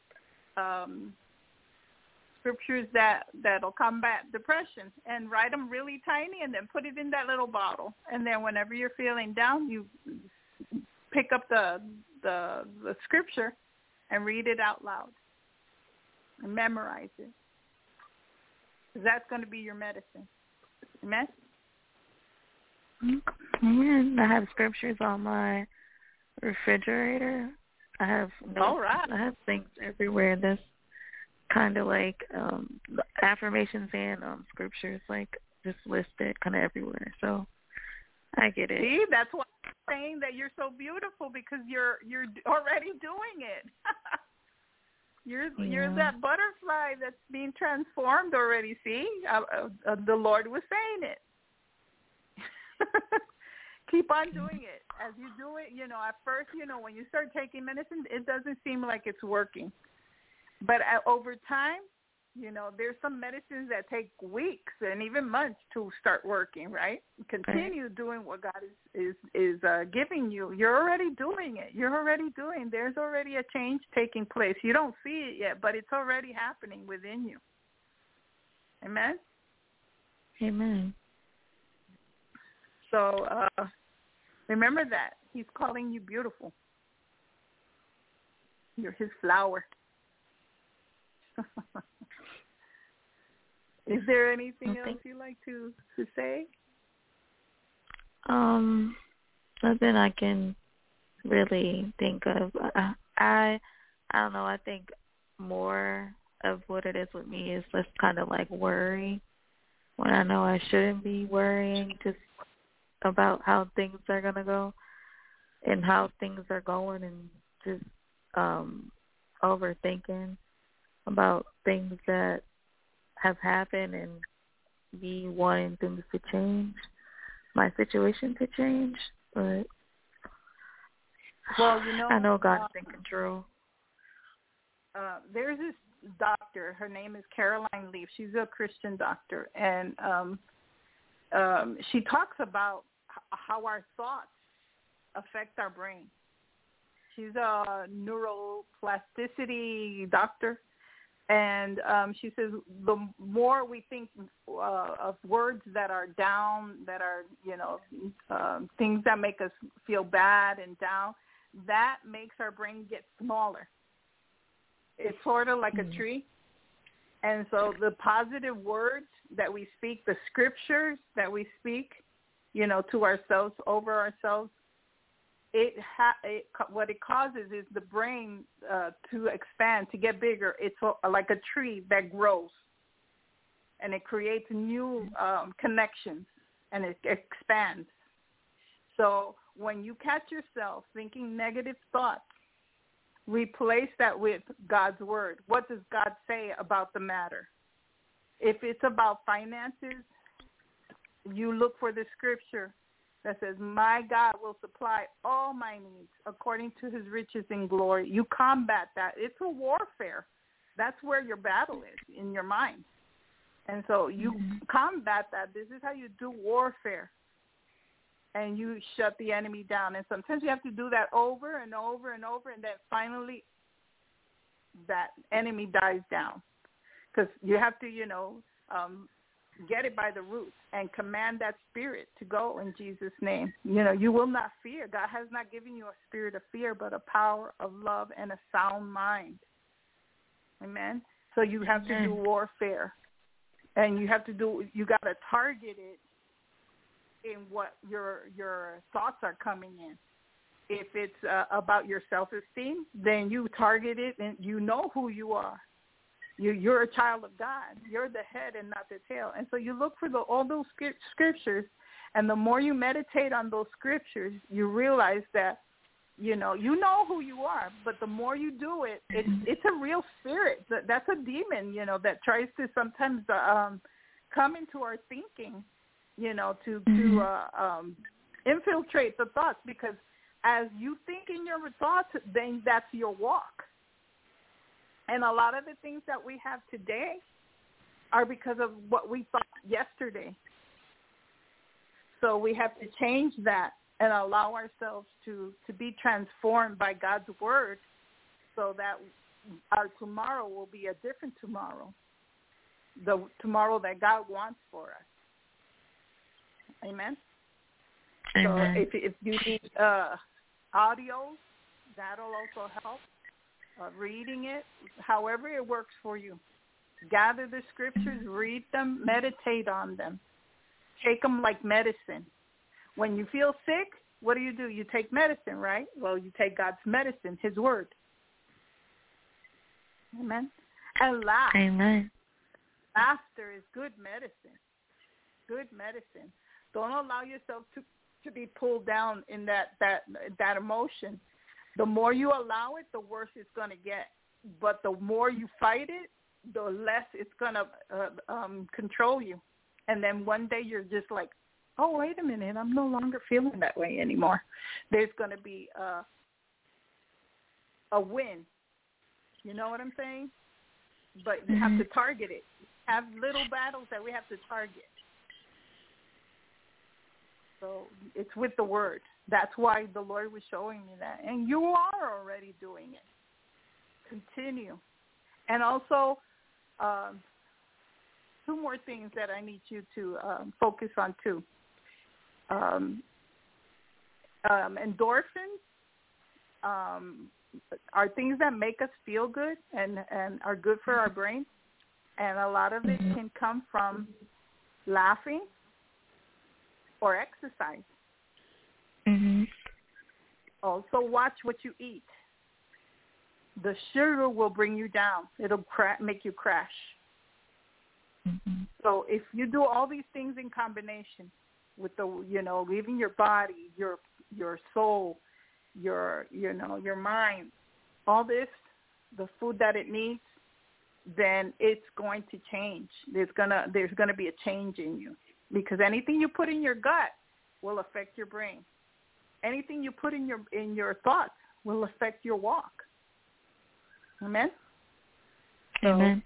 scriptures that'll combat depression, and write them really tiny and then put it in that little bottle. And then whenever you're feeling down, you pick up the scripture and read it out loud and memorize it. That's going to be your medicine. Amen? Amen. I have scriptures on my refrigerator. I have I have things everywhere that's kind of like affirmations and scriptures, like just listed kind of everywhere. So I get it. See, that's why I'm saying that you're so beautiful, because you're already doing it. You're that butterfly that's being transformed already. See, the Lord was saying it. Keep on doing it. As you do it, at first, when you start taking medicine, it doesn't seem like it's working. But over time, there's some medicines that take weeks and even months to start working, right? Continue doing what God is giving you. You're already doing it. There's already a change taking place. You don't see it yet, but it's already happening within you. Amen? Amen. So remember that. He's calling you beautiful. You're his flower. Is there anything else you'd like to say? Nothing I can really think of. I don't know. I think more of what it is with me is just kind of like worry when I know I shouldn't be worrying, just about how things are going to go and how things are going, and just overthinking about things that have happened and me wanting things to change, my situation to change. But I know God's in control. There's this doctor. Her name is Caroline Leaf. She's a Christian doctor, and she talks about how our thoughts affect our brain. She's a neuroplasticity doctor, and she says the more we think of words that are down, that are, things that make us feel bad and down, that makes our brain get smaller. It's sort of like a tree. And so the positive words that we speak, the scriptures that we speak, to ourselves, over ourselves, what it causes is the brain to expand, to get bigger. It's like a tree that grows, and it creates new connections, and it expands. So when you catch yourself thinking negative thoughts, replace that with God's word. What does God say about the matter? If it's about finances, you look for the scripture that says, my God will supply all my needs according to his riches in glory. You combat that. It's a warfare. That's where your battle is, in your mind. And so you combat that. This is how you do warfare. And you shut the enemy down. And sometimes you have to do that over and over and over, and then finally that enemy dies down. Because you have to, get it by the roots and command that spirit to go in Jesus' name. You will not fear. God has not given you a spirit of fear, but a power of love and a sound mind. Amen? So you have to do warfare. And you got to target it in what your thoughts are coming in. If it's about your self-esteem, then you target it and you know who you are. You're a child of God. You're the head and not the tail. And so you look for all those scriptures, and the more you meditate on those scriptures, you realize that, you know who you are, but the more you do it, it's a real spirit. That's a demon, that tries to sometimes come into our thinking, to infiltrate the thoughts, because as you think in your thoughts, then that's your walk. And a lot of the things that we have today are because of what we thought yesterday. So we have to change that and allow ourselves to be transformed by God's word, so that our tomorrow will be a different tomorrow, the tomorrow that God wants for us. Amen? Amen. So if you need audio, that'll also help. Reading it, however it works for you. Gather the scriptures, read them, meditate on them. Take them like medicine. When you feel sick, what do? You take medicine, right? Well, you take God's medicine, his word. Amen? And laugh. Amen. Laughter is good medicine. Good medicine. Don't allow yourself to be pulled down in that emotion. The more you allow it, the worse it's going to get. But the more you fight it, the less it's going to control you. And then one day you're just like, oh, wait a minute, I'm no longer feeling that way anymore. There's going to be a win. You know what I'm saying? But you have to target it. Have little battles that we have to target. So it's with the word. That's why the Lord was showing me that. And you are already doing it. Continue. And also, two more things that I need you to focus on too. Endorphins are things that make us feel good and are good for our brain. And a lot of it can come from laughing or exercise. Also, watch what you eat. The sugar will bring you down. It'll make you crash. So if you do all these things in combination with leaving your body, your soul, your mind, all this, the food that it needs, then it's going to change. There's gonna be a change in you, because anything you put in your gut will affect your brain. Anything you put in your thoughts will affect your walk. Amen? Amen.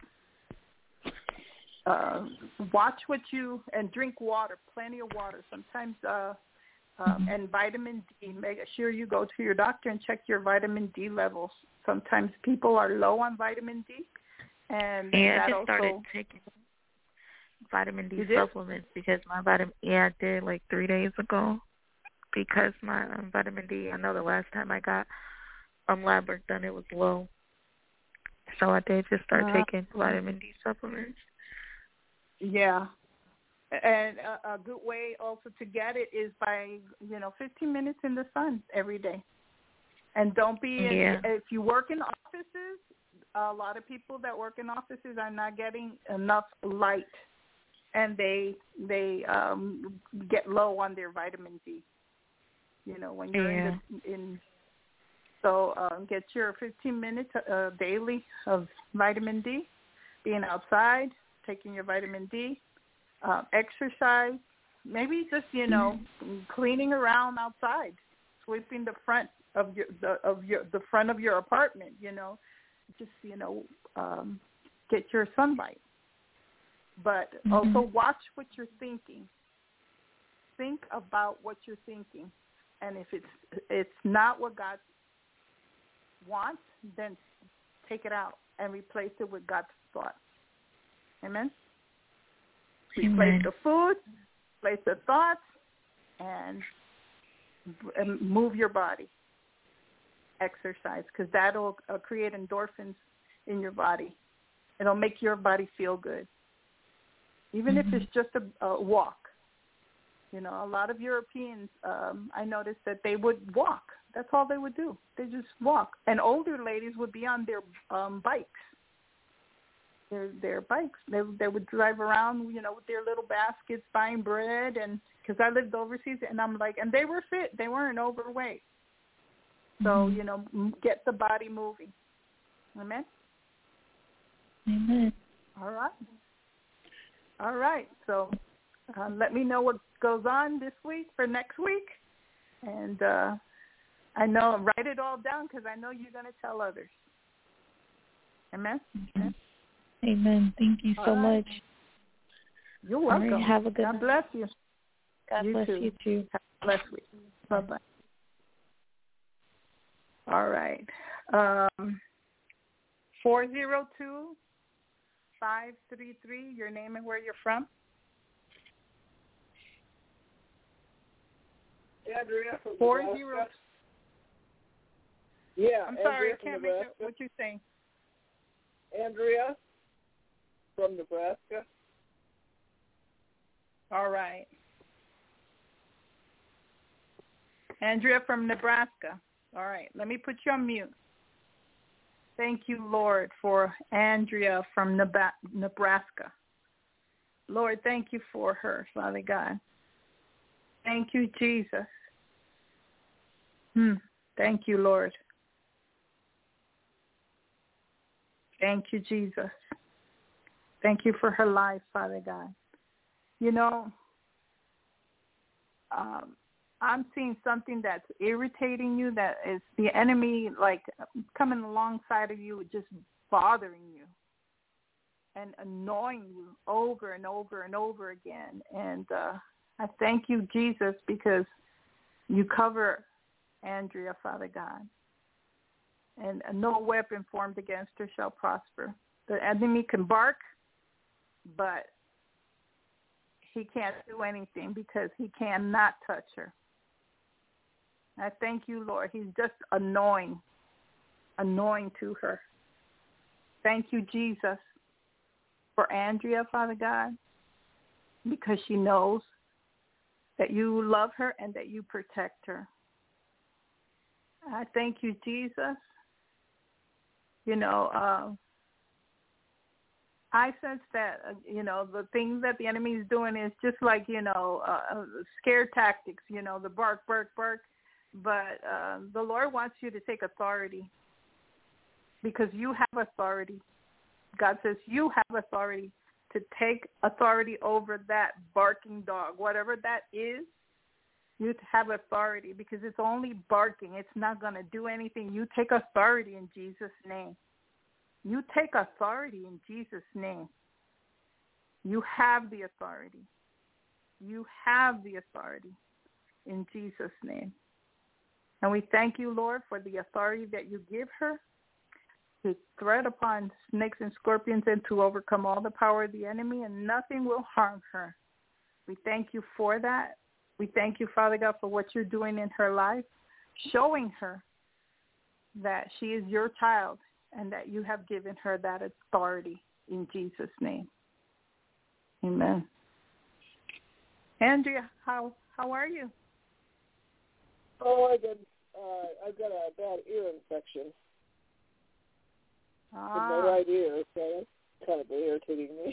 So, watch and drink water, plenty of water. Sometimes, and vitamin D. Make sure you go to your doctor and check your vitamin D levels. Sometimes people are low on vitamin D. And I just started taking vitamin D supplements because my vitamin, I did like 3 days ago. Because my vitamin D, I know the last time I got lab work done, it was low. So I did just start taking vitamin D supplements. Yeah. And a good way also to get it is by, 15 minutes in the sun every day. And don't be, if you work in offices, a lot of people that work in offices are not getting enough light. And they get low on their vitamin D. When you're so get your 15 minutes daily of vitamin D, being outside, taking your vitamin D, exercise, maybe just, cleaning around outside, sweeping the front of the front of your apartment, just, get your sunlight. But also watch what you're thinking. Think about what you're thinking. And if it's not what God wants, then take it out and replace it with God's thoughts. Amen? Replace the food, replace the thoughts, and move your body. Exercise, because that'll create endorphins in your body. It'll make your body feel good. Even if it's just a walk. You know, a lot of Europeans, I noticed that they would walk. That's all they would do. They just walk. And older ladies would be on their bikes. Their bikes. They would drive around, you know, with their little baskets buying bread. And because I lived overseas, and I'm like, and they were fit. They weren't overweight. So, you know, get the body moving. Amen? Amen. All right. All right. So let me know what goes on this week for next week. And I know, write it all down because I know you're going to tell others. Amen? Okay. Amen. Thank you so much. You're welcome. Right, have a good God bless you. God bless you too. Have a blessed week. Bye-bye. All right. 402-533, your name and where you're from. Andrea from 40. Nebraska. Yeah, I'm sorry, Andrea I can't from make out what you're saying. Andrea from Nebraska. All right. Andrea from Nebraska. All right, let me put you on mute. Thank you, Lord, for Andrea from Nebraska. Lord, thank you for her, Father God. Thank you, Jesus. Thank you, Lord. Thank you, Jesus. Thank you for her life, Father God. You know, I'm seeing something that's irritating you, that is the enemy, like, coming alongside of you, just bothering you and annoying you over and over and over again. And I thank you, Jesus, because you cover Andrea, Father God. And no weapon formed against her shall prosper. The enemy can bark, but he can't do anything because he cannot touch her. I thank you, Lord. He's just annoying to her. Thank you, Jesus, for Andrea, Father God, because she knows that you love her and that you protect her. I thank you, Jesus. You know, I sense that, you know, the things that the enemy is doing is just like, you know, scare tactics, you know, the bark, bark, bark. But the Lord wants you to take authority because you have authority. God says you have authority to take authority over that barking dog, whatever that is. You have authority because it's only barking. It's not going to do anything. You take authority in Jesus' name. You take authority in Jesus' name. You have the authority. You have the authority in Jesus' name. And we thank you, Lord, for the authority that you give her to tread upon snakes and scorpions and to overcome all the power of the enemy, and nothing will harm her. We thank you for that. We thank you, Father God, for what you're doing in her life, showing her that she is your child and that you have given her that authority in Jesus' name. Amen. Andrea, how are you? Oh, I've got a bad ear infection in my right ear, so that's kind of irritating me.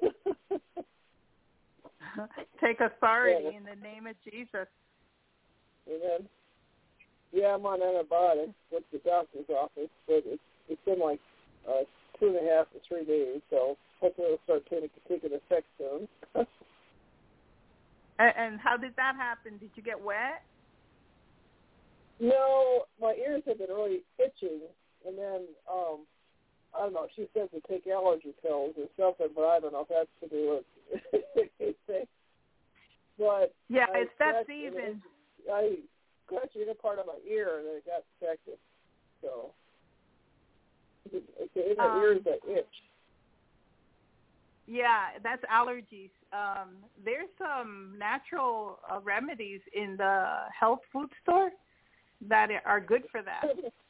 Take authority in the name of Jesus. Amen. Yeah, I'm on antibiotics with the doctor's office, but it's been like 2.5 to 3 days, so hopefully it'll start taking effect soon. And how did that happen? Did you get wet? No, my ears have been really itching, and then I don't know. She says to take allergy pills or something, but I don't know if that's to do with anything. But yeah, it's that season. I scratched the inner part of my ear, and it got infected. So it's the inner ears that itch. Yeah, that's allergies. There's some natural remedies in the health food store that are good for that.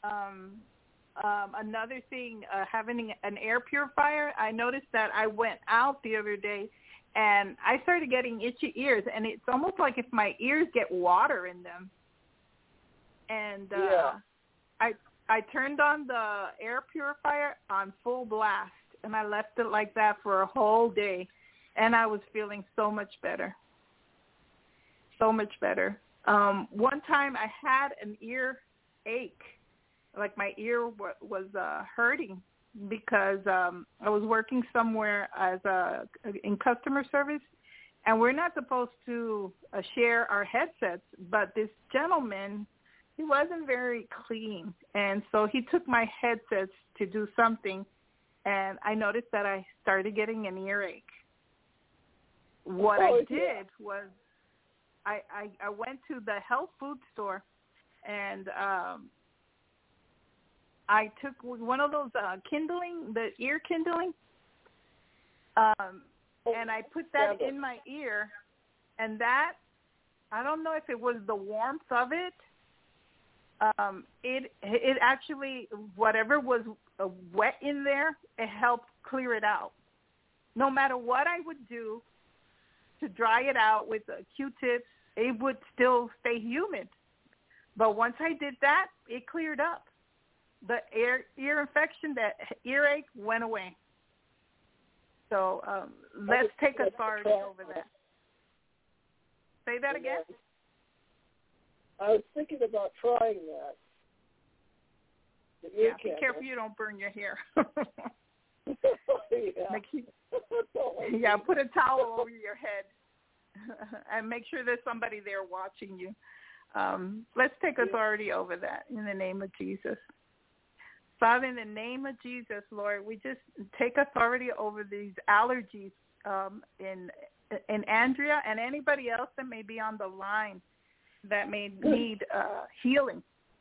Another thing, having an air purifier, I noticed that I went out the other day and I started getting itchy ears, and it's almost like if my ears get water in them. And I turned on the air purifier on full blast, and I left it like that for a whole day, and I was feeling so much better. So much better. One time I had an ear ache, like my ear was hurting because I was working somewhere in customer service, and we're not supposed to share our headsets, but this gentleman, he wasn't very clean, and so he took my headsets to do something, and I noticed that I started getting an earache. What I did was I went to the health food store, and I took one of those the ear kindling, and I put that in my ear, and that, I don't know if it was the warmth of it, it actually, whatever was wet in there, it helped clear it out. No matter what I would do to dry it out with Q-tips, it would still stay humid. But once I did that, it cleared up. The ear infection, that earache went away. So let's take authority over that. Say that again? I was thinking about trying that. Yeah, be careful you don't burn your hair. Yeah, put a towel over your head and make sure there's somebody there watching you. Let's take authority over that in the name of Jesus. Father, in the name of Jesus, Lord, we just take authority over these allergies in Andrea and anybody else that may be on the line that may need healing.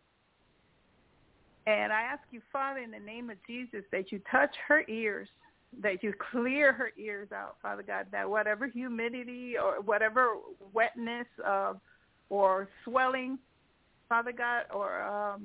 And I ask you, Father, in the name of Jesus, that you touch her ears, that you clear her ears out, Father God, that whatever humidity or whatever wetness or swelling, Father God, or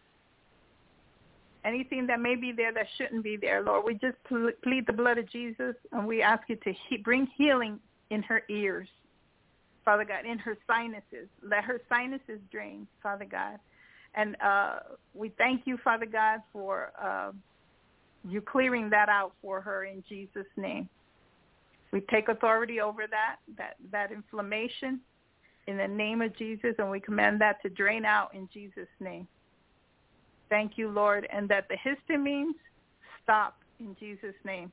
anything that may be there that shouldn't be there, Lord, we just plead the blood of Jesus, and we ask you to bring healing in her ears, Father God, in her sinuses. Let her sinuses drain, Father God. And we thank you, Father God, for you clearing that out for her in Jesus' name. We take authority over that inflammation in the name of Jesus, and we command that to drain out in Jesus' name. Thank you, Lord, and that the histamines stop in Jesus' name.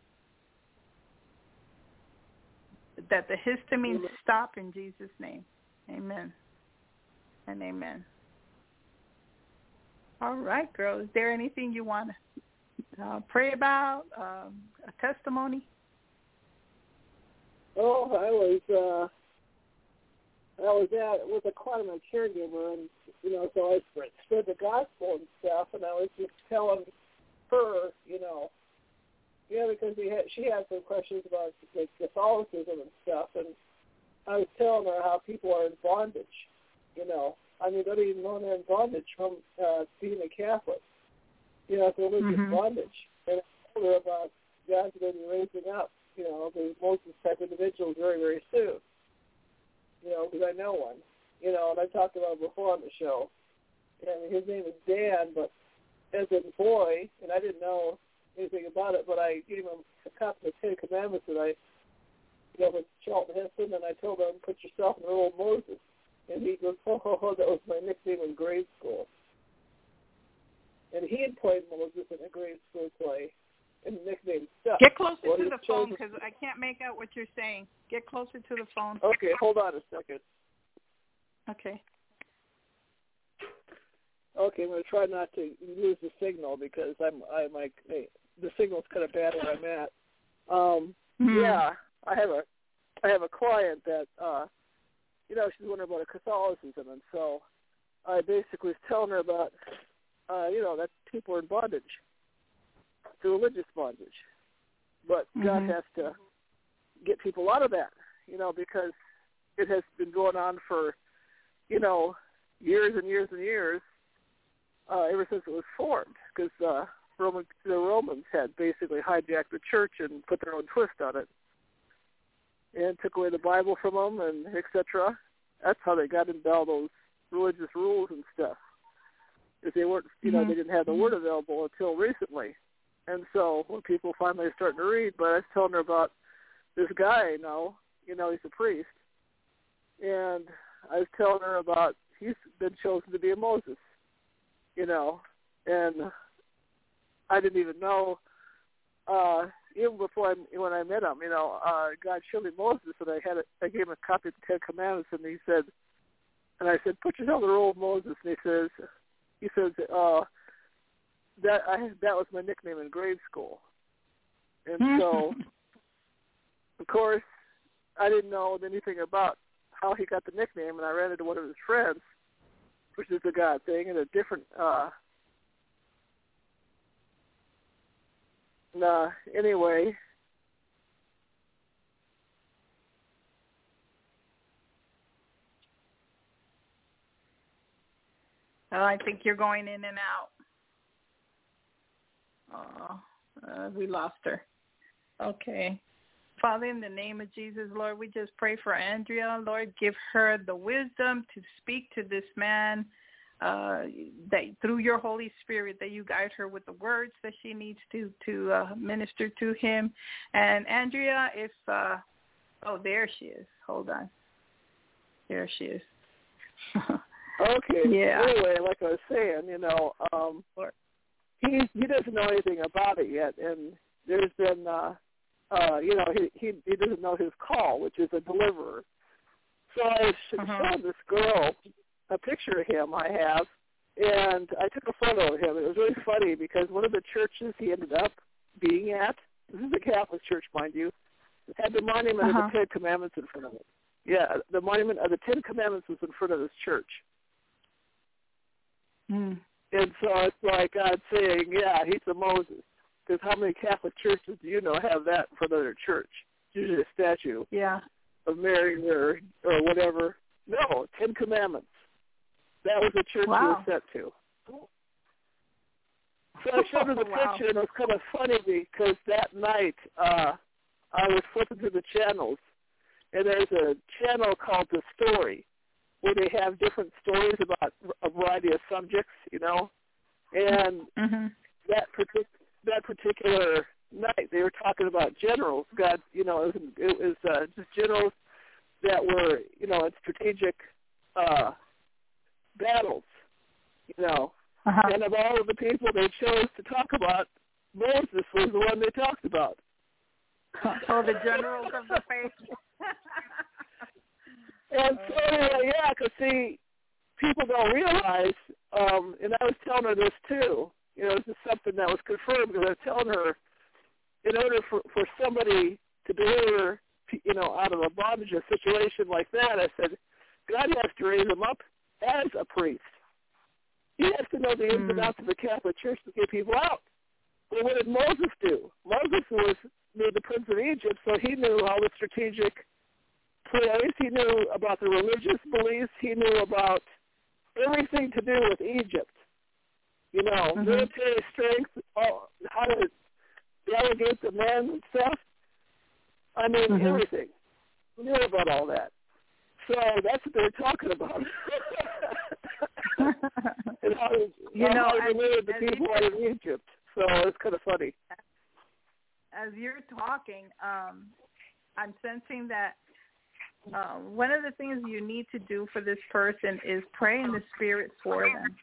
That the histamines stop in Jesus' name. Amen and amen. All right, girl. Is there anything you want to pray about? A testimony? Oh, I was with a quantum caregiver, and so I spread the gospel and stuff, and I was just telling her, because she had some questions about Catholicism and stuff, and I was telling her how people are in bondage, I mean, they don't even know they're in bondage from being a Catholic. It's religious bondage. And I told her about God's going to be raising up, the Moses type individuals very, very soon. Because I know one. And I talked about it before on the show. And his name is Dan, but as a boy, and I didn't know anything about it, but I gave him a copy of the 10 Commandments that I, with Charlton Heston, and I told him, put yourself in the role of Moses. And he goes, that was my nickname in grade school. And he had played Moses in a grade school play, and the nickname stuck. Get closer to the phone, because I can't make out what you're saying. Get closer to the phone. Okay, hold on a second. Okay. Okay, I'm going to try not to lose the signal, because the signal's kind of bad where I'm at. Yeah, I have a client that she's wondering about Catholicism, and so I basically was telling her about that people are in bondage, to religious bondage, but God has to get people out of that, because it has been going on for years and years and years, ever since it was formed, because the Romans had basically hijacked the church and put their own twist on it. and took away the Bible from them, and etc. That's how they got into all those religious rules and stuff. Because they weren't, they didn't have the Word available until recently. And so when people finally are starting to read, but I was telling her about this guy I know, he's a priest, and I was telling her about he's been chosen to be a Moses, and I didn't even know, even before when I met him, God showed me Moses, and I gave him a copy of the Ten Commandments, and he said, and I said, put yourself in the role of Moses, and he says, that was my nickname in grade school, and so, of course, I didn't know anything about how he got the nickname, and I ran into one of his friends, which is a God thing, and a different, anyway. Oh, I think you're going in and out. We lost her. Okay. Father, in the name of Jesus, Lord, we just pray for Andrea. Lord, give her the wisdom to speak to this man, that through your Holy Spirit, that you guide her with the words that she needs to minister to him. And Andrea, there she is. Hold on. There she is. Okay. Yeah. Anyway, like I was saying, he doesn't know anything about it yet, and there's been, he doesn't know his call, which is a deliverer. So I showed this girl a picture of him I have, and I took a photo of him. It was really funny because one of the churches he ended up being at, this is a Catholic church, mind you, had the monument of the Ten Commandments in front of it. Yeah, the monument of the Ten Commandments was in front of this church. And so it's like God saying, yeah, he's a Moses. Because how many Catholic churches do you know have that in front of their church? It's usually a statue of Mary or whatever. No, 10 Commandments. That was the church he was sent to. So I showed her the picture, and it was kind of funny because that night I was flipping through the channels, and there's a channel called The Story, where they have different stories about a variety of subjects, and that particular night they were talking about generals. God, it was just generals that were, in strategic battles, And of all of the people they chose to talk about, Moses was the one they talked about. Oh, the generals of the faith. And so, because see, people don't realize, and I was telling her this too, this is something that was confirmed because I was telling her, in order for somebody to deliver, out of a bondage, a situation like that, I said, God has to raise them up as a priest. He has to know the ins and outs of the Catholic Church to get people out. Well, what did Moses do? Moses knew the Prince of Egypt, so he knew all the strategic plays. He knew about the religious beliefs. He knew about everything to do with Egypt. Military strength, how to delegate the men and stuff. I mean, everything. We knew about all that. So that's what they're talking about. And how to live the people out of Egypt. So it's kind of funny. As you're talking, I'm sensing that one of the things you need to do for this person is pray in the Spirit for them.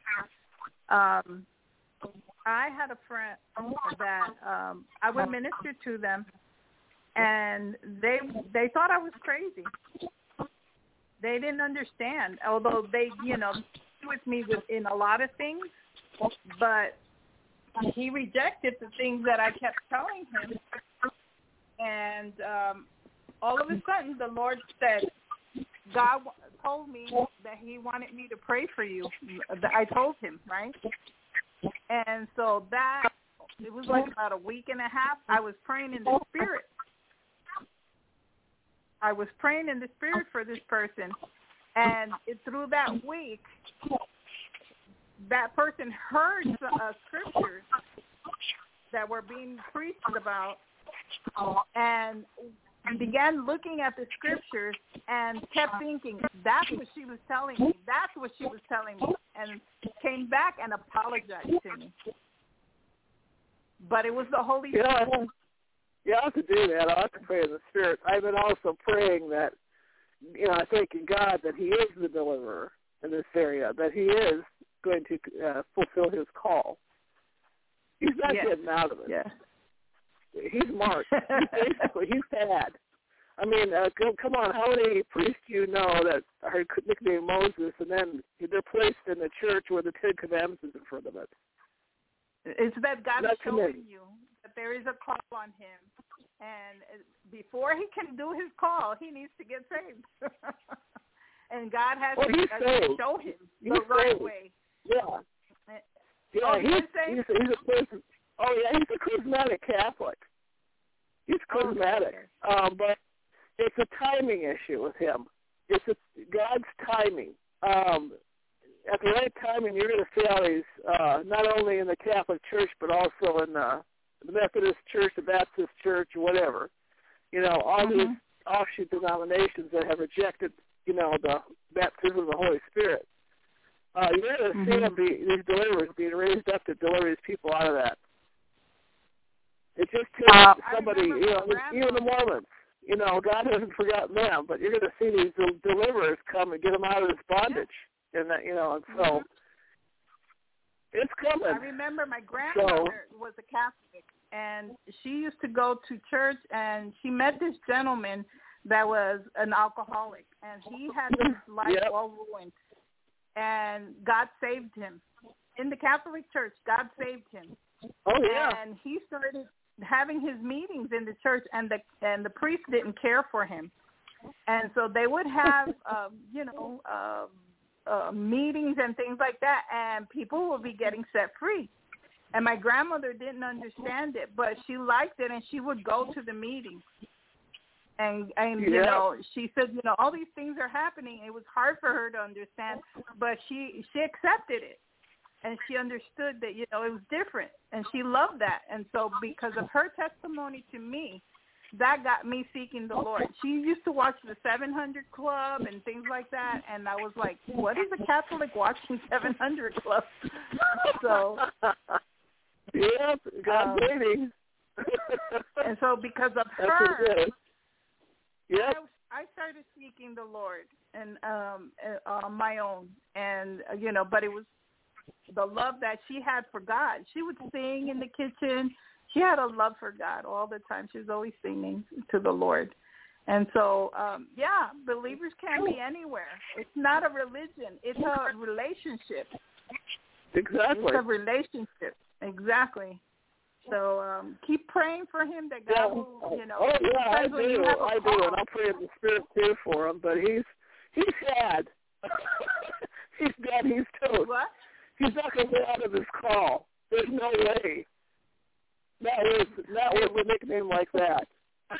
I had a friend that I would minister to them, and they thought I was crazy. They didn't understand, although they, with me in a lot of things, but he rejected the things that I kept telling him. And all of a sudden, the Lord said, God told me that he wanted me to pray for you. I told him, right? And so it was like about a week and a half, I was praying in the Spirit. I was praying in the Spirit for this person. And through that week, that person heard scriptures that were being preached about. And and began looking at the scriptures and kept thinking, that's what she was telling me. That's what she was telling me. And came back and apologized to me. But it was the Holy Spirit. Yeah, I have to do that. I have to pray in the Spirit. I've been also praying that, I thanking God that he is the deliverer in this area, that he is going to fulfill his call. He's not getting out of it. Yeah. He's marked. He's bad. I mean, come on, how many priests do you know that are nicknamed Moses, and then they're placed in the church where the Ten Commandments is in front of it? It's that God is showing you that there is a call on him, and before he can do his call, he needs to get saved. And God has to show him the right way. Yeah. He's a person. Oh, yeah, he's a charismatic Catholic. He's charismatic. But it's a timing issue with him. It's God's timing. At the right timing, you're going to see how he's not only in the Catholic Church, but also in the Methodist Church, the Baptist Church, whatever. All these offshoot denominations that have rejected, the baptism of the Holy Spirit. You're going to see them these deliverers being raised up to deliver these people out of that. It just takes somebody, even the Mormons. God hasn't forgotten them, but you're going to see these deliverers come and get them out of this bondage. And that, and so it's coming. I remember my grandmother was a Catholic, and she used to go to church, and she met this gentleman that was an alcoholic, and he had his life all ruined. And God saved him. In the Catholic Church, God saved him. Oh, yeah. And he started having his meetings in the church, and the priest didn't care for him. And so they would have, meetings and things like that, and people would be getting set free. And my grandmother didn't understand it, but she liked it, and she would go to the meetings. And she said, all these things are happening. It was hard for her to understand, but she accepted it. And she understood that, it was different. And she loved that. And so because of her testimony to me, that got me seeking the Lord. She used to watch the 700 Club and things like that. And I was like, what is a Catholic watching 700 Club? So. Yeah, God waiting. And so because of her, yep. I started seeking the Lord and on my own. And, but it was the love that she had for God. She would sing in the kitchen. She had a love for God all the time. She was always singing to the Lord. And so, believers can be anywhere. It's not a religion. It's a relationship. Exactly. It's a relationship. Exactly. So keep praying for him that God will, Oh, yeah, I do. And I'll pray in the Spirit too for him. But he's sad. He's dead. He's toast. What? He's not going to get out of his call. There's no way. Not with a nickname like that.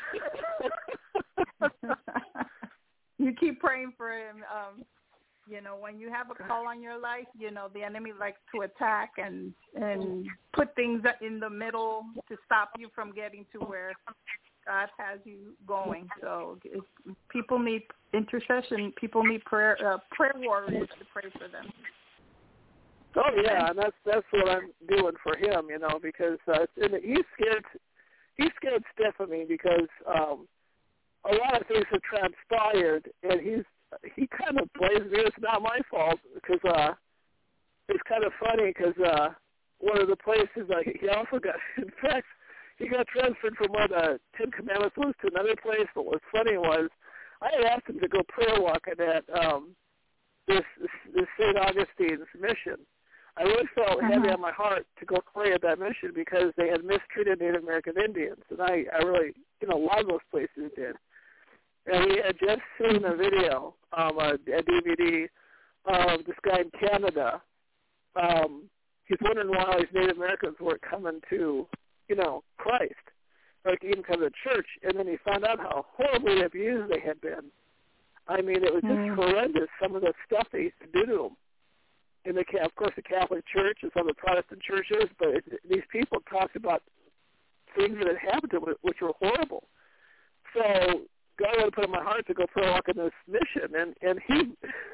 You keep praying for him. When you have a call on your life, the enemy likes to attack and put things in the middle to stop you from getting to where God has you going. So people need intercession. People need prayer warriors to pray for them. Oh yeah, and that's what I'm doing for him, because he's scared. He's scared stiff of me because a lot of things have transpired, and he kind of blames me. It's not my fault because it's kind of funny because one of the places he also got, in fact, he got transferred from where the Ten Commandments was to another place. But what's funny was I had asked him to go prayer walking at this St. Augustine's mission. I really felt heavy on my heart to go pray at that mission because they had mistreated Native American Indians, and I really, a lot of those places did. And we had just seen a video, a DVD of this guy in Canada. He's wondering why these Native Americans weren't coming to, Christ, like even come to church, and then he found out how horribly abused they had been. I mean, it was just horrendous, some of the stuff they used to do to them. Of course, the Catholic Church and some of the Protestant churches, but these people talked about things that had happened to them which were horrible. So God would put in my heart to go prayer walk in this mission, and he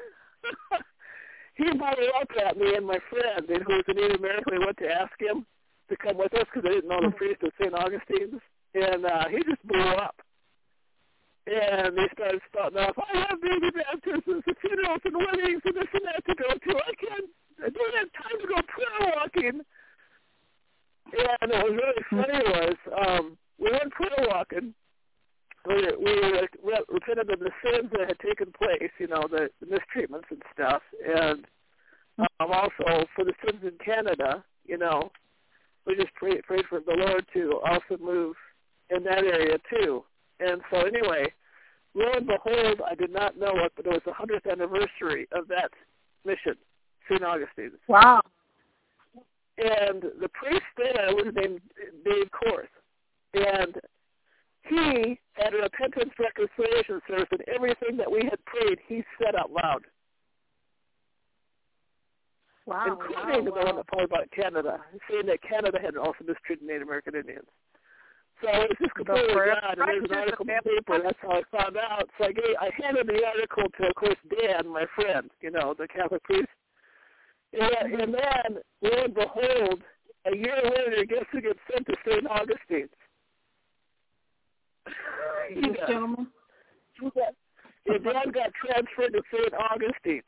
he brought it up at me and my friend, who was a Native American. We went to ask him to come with us because I didn't know the priest of St. Augustine's, and he just blew up. And they started spouting off, I have baby baptisms and funerals and weddings and this and that to go to. I don't have time to go prayer walking. And what was really funny was we went prayer walking. We repented of the sins that had taken place, the mistreatments and stuff. And also for the sins in Canada, we just prayed for the Lord to also move in that area too. And so anyway, lo and behold, I did not know it, but it was the 100th anniversary of that mission, St. Augustine's. Wow. And the priest there was named Dave Korth. And he had a repentance reconciliation service, and everything that we had prayed, he said out loud. Wow. Including the one that talked about Canada, saying that Canada had also mistreated Native American Indians. So it was just completely God, and there's an article in the paper, that's how I found out. So I handed the article to, of course, Dan, my friend, the Catholic priest. And then, lo and behold, a year later, guess who gets sent to St. Augustine's? This gentleman? Dan got transferred to St. Augustine's.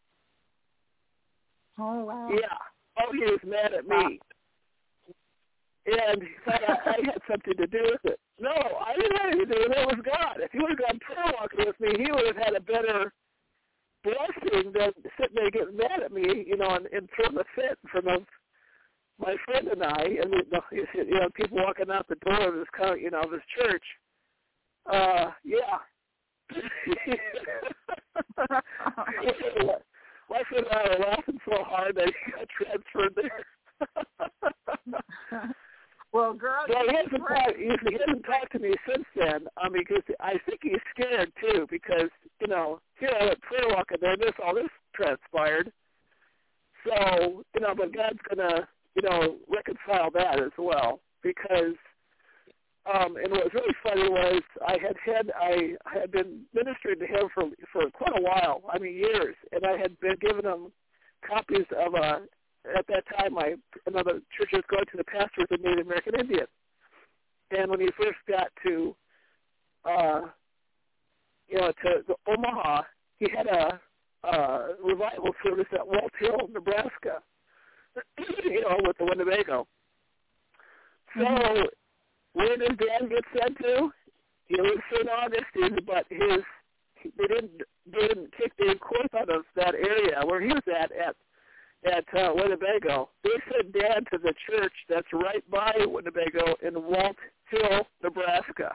Oh, wow. Yeah. Oh, he was mad at me. And he thought I had something to do with it. No, I didn't have anything to do with it. It was God. If he would have gone prayer walking with me, he would have had a better blessing than sitting there getting mad at me, and throwing a fit in front of my friend and I. And people walking out the door of his church. Yeah. My friend and I were laughing so hard that he got transferred there. Well, girl, he hasn't talked to me since then. Because I think he's scared too. Because here I went prayer walking there, all this transpired. So but God's gonna reconcile that as well. Because and what was really funny was I had been ministering to him for quite a while. Years, and I had been giving him copies of at that time, another church I was going to, the pastor was a Native American Indian. And when he first got to Omaha, he had a revival service at Walt Hill, Nebraska, with the Winnebago. So where did Dan get sent to? He was St. Augustine, but they didn't kick Dave Korth out of that area where he was at Winnebago. They sent Dan to the church that's right by Winnebago in Walt Hill, Nebraska.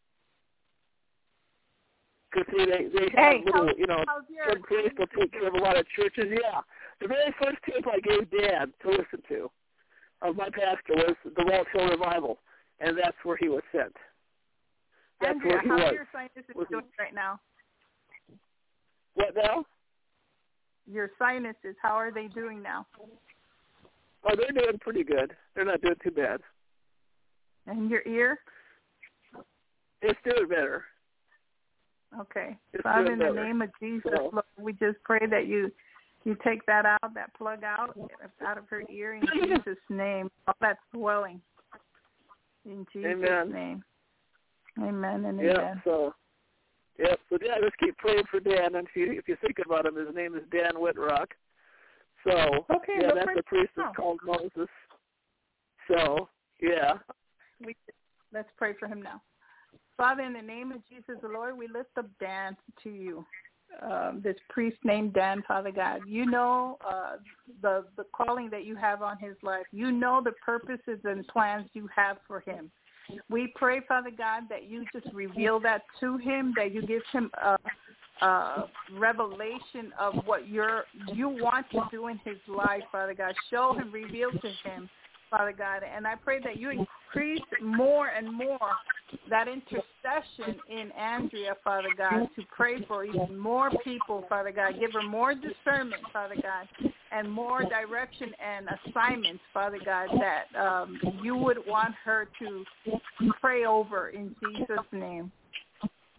Because they have some priests will take care of a lot of churches. Yeah. The very first tape I gave Dan to listen to of my pastor was the Walt Hill Revival, and that's where he was sent. That's Andrea, where he how was. are your sinuses doing right now? What now? Your sinuses, how are they doing now? Oh, they're doing pretty good. They're not doing too bad. And your ear? It's doing better. Okay. Father, in the name of Jesus, Lord, we just pray that you take that out, that plug out of her ear in Jesus' name. All that swelling. In Jesus' name. Amen and amen. So yeah, just keep praying for Dan. And if you think about him, his name is Dan Whitrock. So, that's the priest that's called Moses. So, yeah. Let's pray for him now. Father, in the name of Jesus, the Lord, we lift up Dan to you. This priest named Dan, Father God. You know the calling that you have on his life. You know the purposes and plans you have for him. We pray, Father God, that you just reveal that to him, that you give him a revelation of what you want to do in his life, Father God. Show him, reveal to him, Father God. And I pray that you increase more and more that intercession in Andrea, Father God, to pray for even more people, Father God. Give her more discernment, Father God, and more direction and assignments, Father God, that you would want her to pray over in Jesus' name.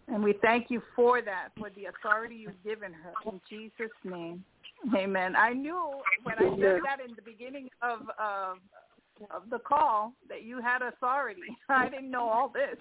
And we thank you for that, for the authority you've given her. In Jesus' name, amen. I knew when I said that in the beginning of the call that you had authority. I didn't know all this.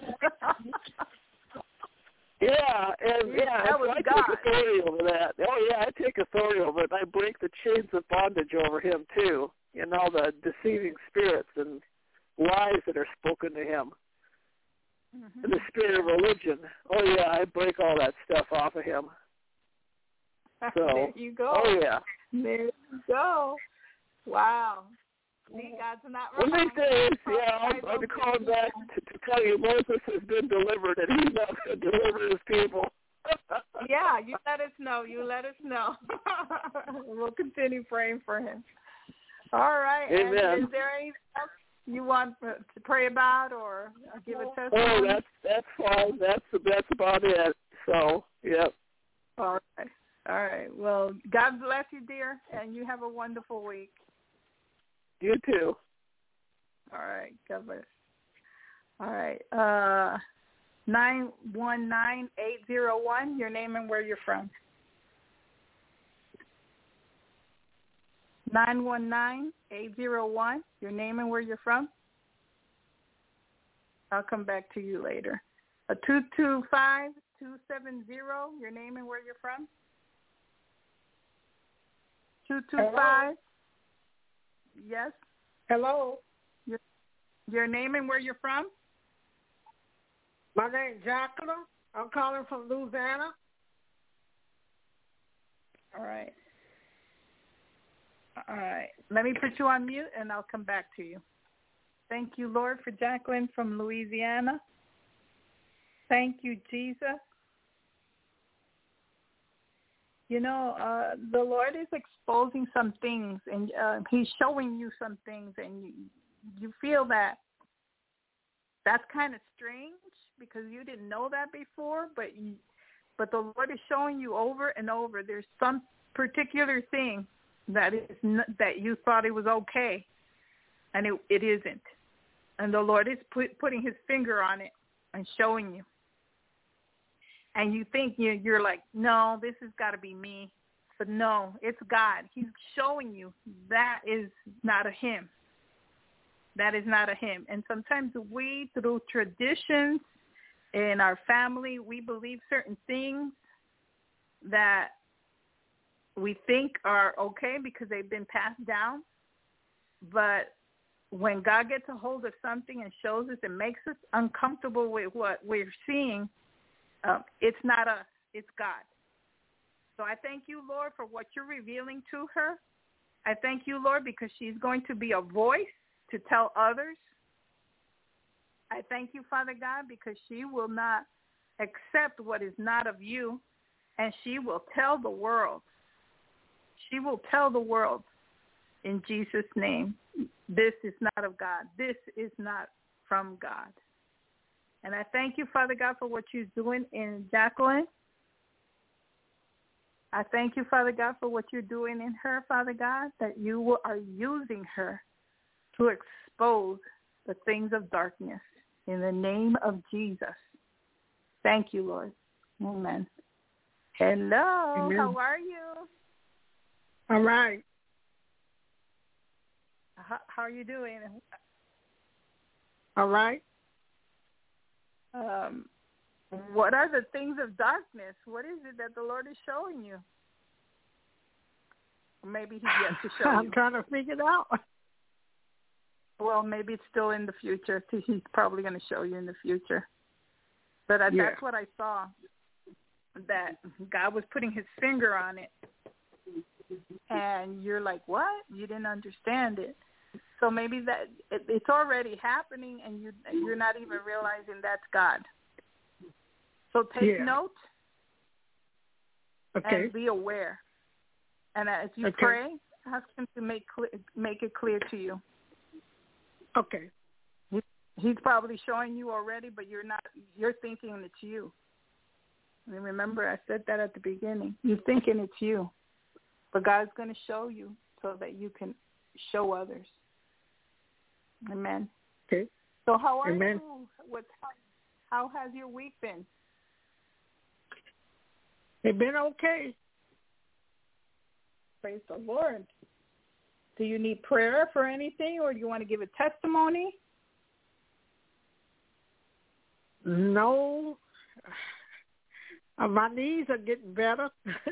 Yeah, and I take authority over that. Oh, yeah, I take authority over it. I break the chains of bondage over him, too, and all the deceiving spirits and lies that are spoken to him. And the spirit of religion. Oh, yeah, I break all that stuff off of him. So, there you go. Oh, yeah. There you go. Wow. See, God's not wrong. One of these days, I'm calling back to tell you Moses has been delivered, and he's not going to deliver his people. Yeah, you let us know. We'll continue praying for him. All right. Amen. And is there anything else you want to pray about or give a testimony? Oh, that's fine. That's about it. So, yep. All right. Well, God bless you, dear, and you have a wonderful week. You too. All right. God bless. All right. 919801, your name and where you're from. 919801, your name and where you're from. I'll come back to you later. 225270, your name and where you're from. 225. Yes. Hello. Your name and where you're from? My name's Jacqueline. I'm calling from Louisiana. All right. Let me put you on mute, and I'll come back to you. Thank you, Lord, for Jacqueline from Louisiana. Thank you, Jesus. You know, the Lord is exposing some things, and he's showing you some things, and you feel that that's kind of strange because you didn't know that before, but the Lord is showing you over and over there's some particular thing that you thought it was okay, and it isn't. And the Lord is putting his finger on it and showing you. And you think you're like, no, this has got to be me. But no, it's God. He's showing you that is not a him. That is not a him. And sometimes we, through traditions in our family, we believe certain things that we think are okay because they've been passed down. But when God gets a hold of something and shows us and makes us uncomfortable with what we're seeing, it's not us, it's God. So I thank you, Lord, for what you're revealing to her. I thank you, Lord, because she's going to be a voice to tell others. I thank you, Father God, because she will not accept what is not of you, and she will tell the world. She will tell the world in Jesus' name, this is not of God. This is not from God. And I thank you, Father God, for what you're doing in Jacqueline. I thank you, Father God, for what you're doing in her, Father God, that you are using her to expose the things of darkness in the name of Jesus. Thank you, Lord. Amen. Hello. Amen. How are you? All right. How are you doing? All right. What are the things of darkness? What is it that the Lord is showing you? Or maybe he's yet to show you. I'm trying to figure it out. Well, maybe it's still in the future. He's probably going to show you in the future. But that's what I saw, that God was putting his finger on it. And you're like, what? You didn't understand it. So maybe that it's already happening, and you're not even realizing that's God. So take note and be aware. And as you pray, ask him to make it clear to you. Okay. He's probably showing you already, but you're not. You're thinking it's you. And remember, I said that at the beginning. You're thinking it's you, but God's going to show you so that you can show others. Amen. Okay. So how are you? How has your week been? They've been okay. Praise the Lord. Do you need prayer for anything, or do you want to give a testimony? No. My knees are getting better.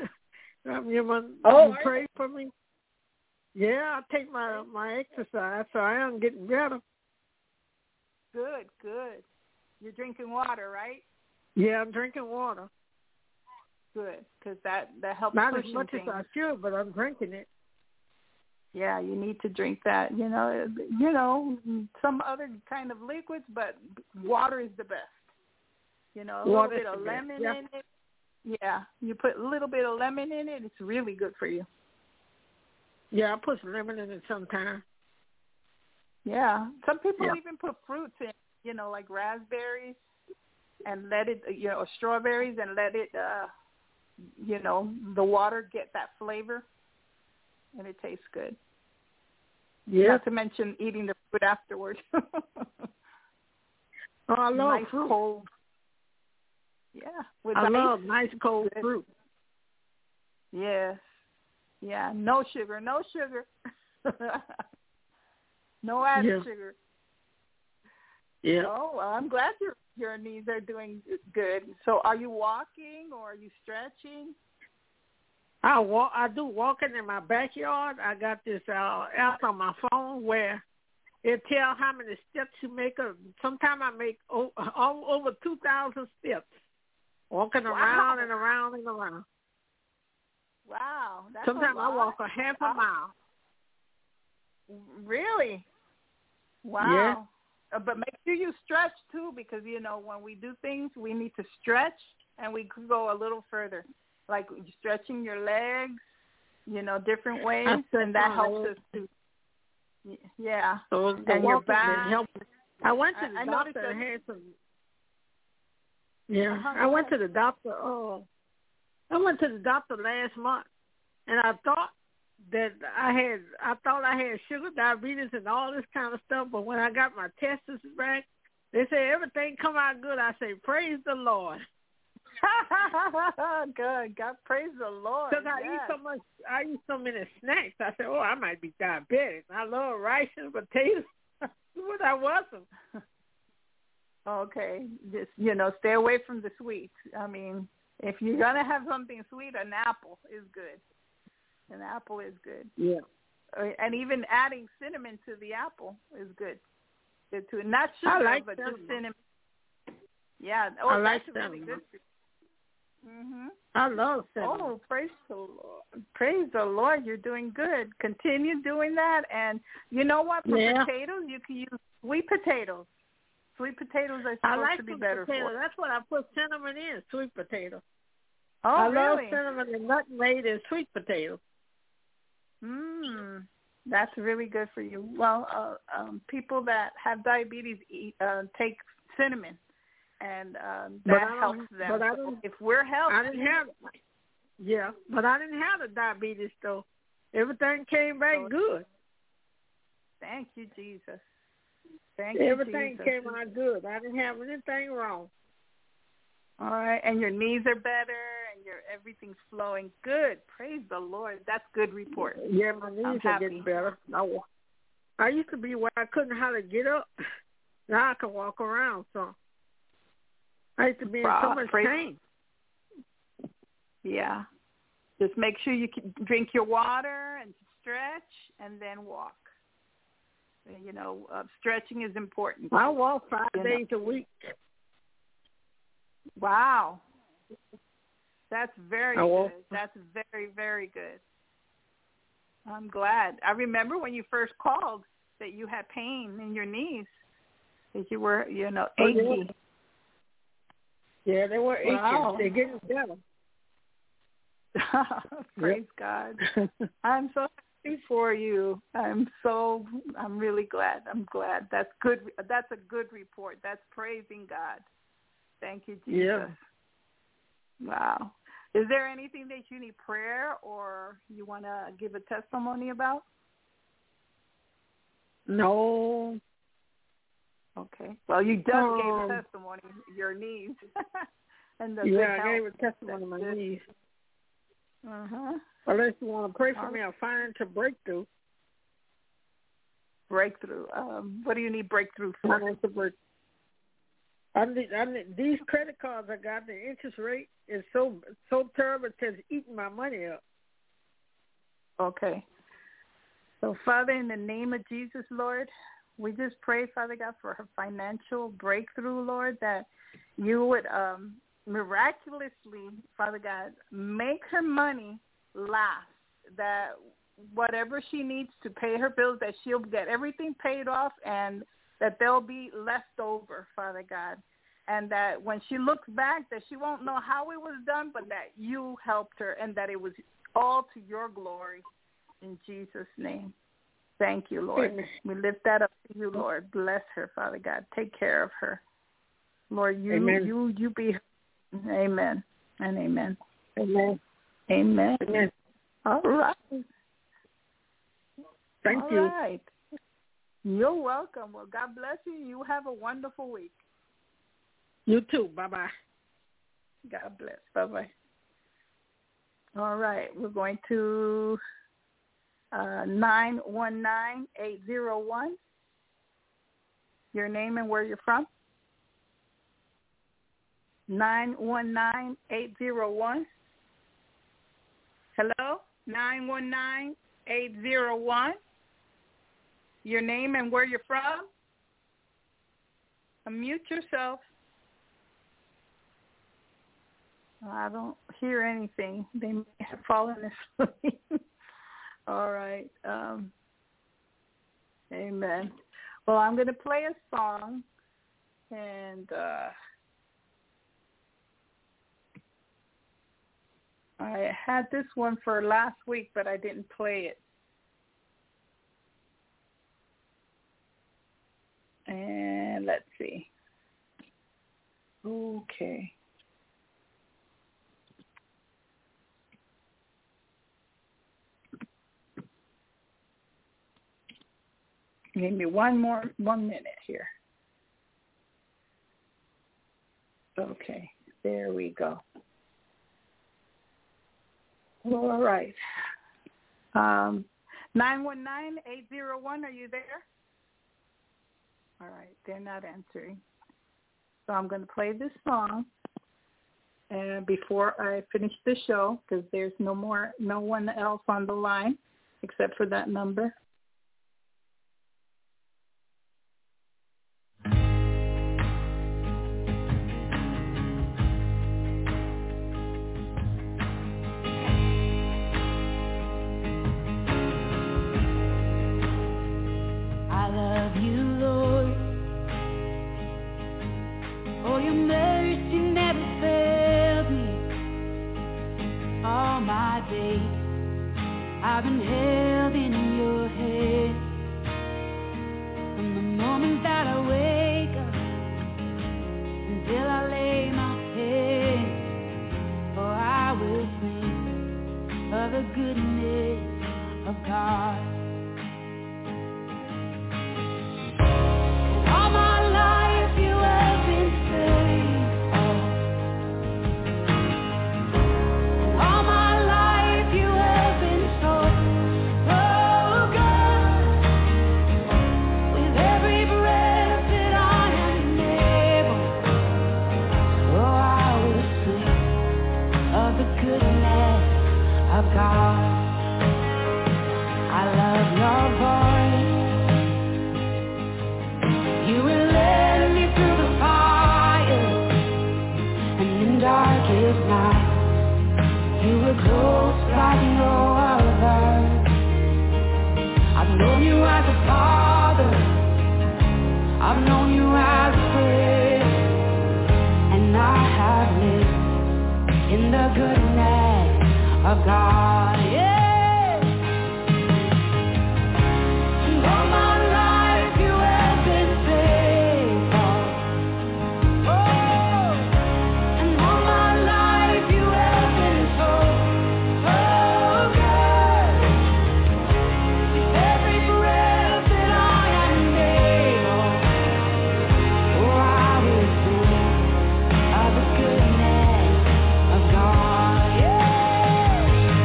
You pray for me. Yeah, I take my exercise, so I am getting better. Good. You're drinking water, right? Yeah, I'm drinking water. Good, because that helps. Not as pushing much things. as I should, but I'm drinking it. Yeah, you need to drink that. You know, some other kind of liquids, but water is the best. You know, a little bit of lemon in it. Yeah, you put a little bit of lemon in it. It's really good for you. Yeah, I put some lemon in it sometimes. Yeah, some people even put fruits in. You know, like raspberries, and let it. You know, or strawberries, and let it. You know, the water get that flavor, and it tastes good. Yeah. Not to mention eating the fruit afterwards. I love nice fruit. Cold. Yeah. I love nice cold fruit. Yes. Yeah. No sugar. No added sugar. Yeah. Oh, well, I'm glad your knees are doing good. So are you walking or are you stretching? I do walking in my backyard. I got this app on my phone where it tells how many steps you make. Sometimes I make over 2,000 steps, walking around and around and around. Wow. Sometimes I walk a half a mile. Really? Wow. Yeah. But make sure you stretch, too, because, you know, when we do things, we need to stretch, and we could go a little further. Like stretching your legs, you know, different ways, and that helps us too. Yeah. So and your back. I went to the doctor and had some. Yeah, I went to the doctor. I went to the doctor last month, and I thought I had sugar, diabetes, and all this kind of stuff. But when I got my tests back, they say everything come out good. I say, praise the Lord. Good. God, praise the Lord. Because I eat so many snacks. I said, I might be diabetic. I love rice and potatoes. But I wasn't. Okay. Just, you know, stay away from the sweets. I mean, if you're going to have something sweet, an apple is good. An apple is good. Yeah. And even adding cinnamon to the apple is good. Not sugar, but just cinnamon. Yeah. I like that's really good. Mm-hmm. I love cinnamon. Oh, praise the Lord. Praise the Lord. You're doing good. Continue doing that. And you know what? For potatoes, you can use sweet potatoes. Sweet potatoes are supposed to be better for. That's what I put cinnamon in, sweet potato. Oh, I really? love cinnamon and nut made in sweet potato. That's really good for you. Well, people that have diabetes take cinnamon. And that helps them. So if we're healthy, but I didn't have the diabetes though. Everything came back good. Thank you, Jesus. Everything came out good. I didn't have anything wrong. All right, and your knees are better, and everything's flowing good. Praise the Lord. That's good report. Yeah, my knees are getting better. I used to be where I couldn't hardly get up. Now I can walk around. So. I used to be in so much pain. Yeah. Just make sure you can drink your water and stretch and then walk. You know, stretching is important. I walk 5 days a week. Wow. That's very good. That's very, very good. I'm glad. I remember when you first called that you had pain in your knees, that you were, you know, achy. Yeah, they were aching. Wow. They're getting better. Praise God. I'm so happy for you. I'm really glad. I'm glad. That's good. That's a good report. That's praising God. Thank you, Jesus. Yeah. Wow. Is there anything that you need prayer or you want to give a testimony about? No. Okay. Well, you just gave a testimony, your knees. And I gave a testimony on my knees. Unless you want to pray for me a financial breakthrough. Breakthrough. What do you need breakthrough for? Financial breakthrough. I need these credit cards I got. The interest rate is so terrible. It's eating my money up. Okay. So, Father, in the name of Jesus, Lord, we just pray, Father God, for her financial breakthrough, Lord, that you would miraculously, Father God, make her money last, that whatever she needs to pay her bills, that she'll get everything paid off and that there'll be left over, Father God, and that when she looks back, that she won't know how it was done, but that you helped her and that it was all to your glory. In Jesus' name. Thank you, Lord. Amen. We lift that up to you, Lord. Bless her, Father God. Take care of her. Lord, you be her. Amen and amen. Amen. Amen. Amen. All right. Thank you. All right. You're welcome. Well, God bless you. You have a wonderful week. You too. Bye-bye. God bless. Bye-bye. All right. We're going to 919-801. Your name and where you're from. 919-801. Hello? 919-801. Your name and where you're from. Unmute yourself. I don't hear anything. They may have fallen asleep. All right. Amen. Well, I'm going to play a song, and I had this one for last week, but I didn't play it. And let's see. Okay. Give me one minute here. Okay, there we go. All right. 919-801, are you there? All right, they're not answering. So I'm going to play this song before I finish the show, because there's no one else on the line except for that number. I've been held in your hand from the moment that I wake up until I lay my head. For I will sing of the goodness of God. All my life you have been faithful. All my life you have been so good. With every breath that I am able, oh, I will sing of the goodness of God. I love your voice. You will lead me through the fire, and in darkest night, you were close like no other. I've known you as a father, I've known you as a friend, and I have lived in the goodness of God. Yeah. And all my life you have been faithful. Oh, and all my life you have been so good. With every breath that I am able, oh, I will sing of the goodness of God. Yeah.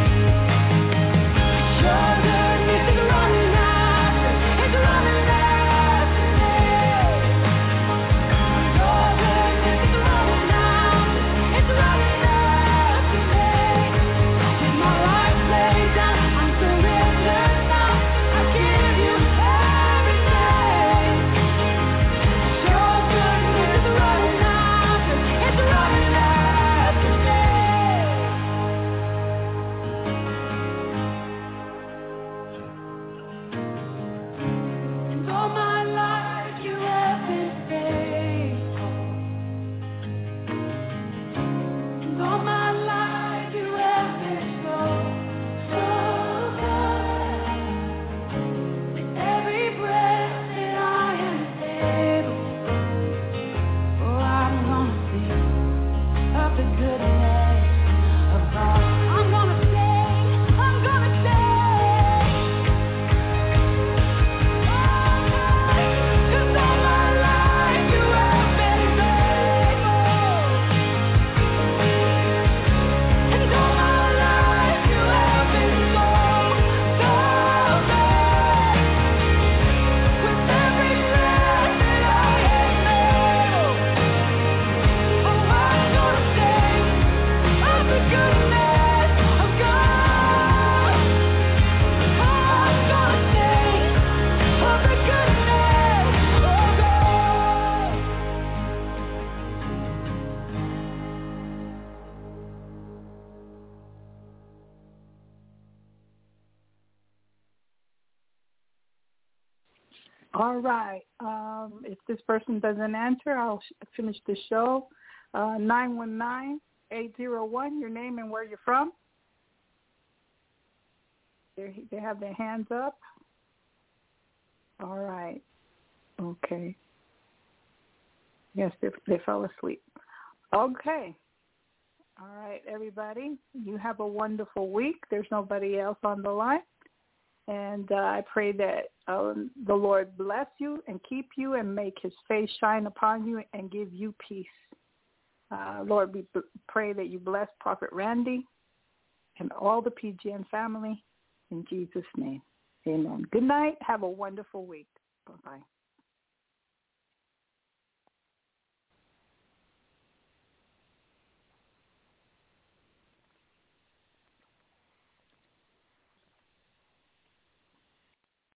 All right. If this person doesn't answer, I'll finish the show. 919-801, your name and where you're from. They have their hands up. All right. Okay. Yes, they fell asleep. Okay. All right, everybody. You have a wonderful week. There's nobody else on the line. And I pray that the Lord bless you and keep you and make his face shine upon you and give you peace. Lord, we pray that you bless Prophet Randy and all the PGN family in Jesus' name. Amen. Good night. Have a wonderful week. Bye-bye.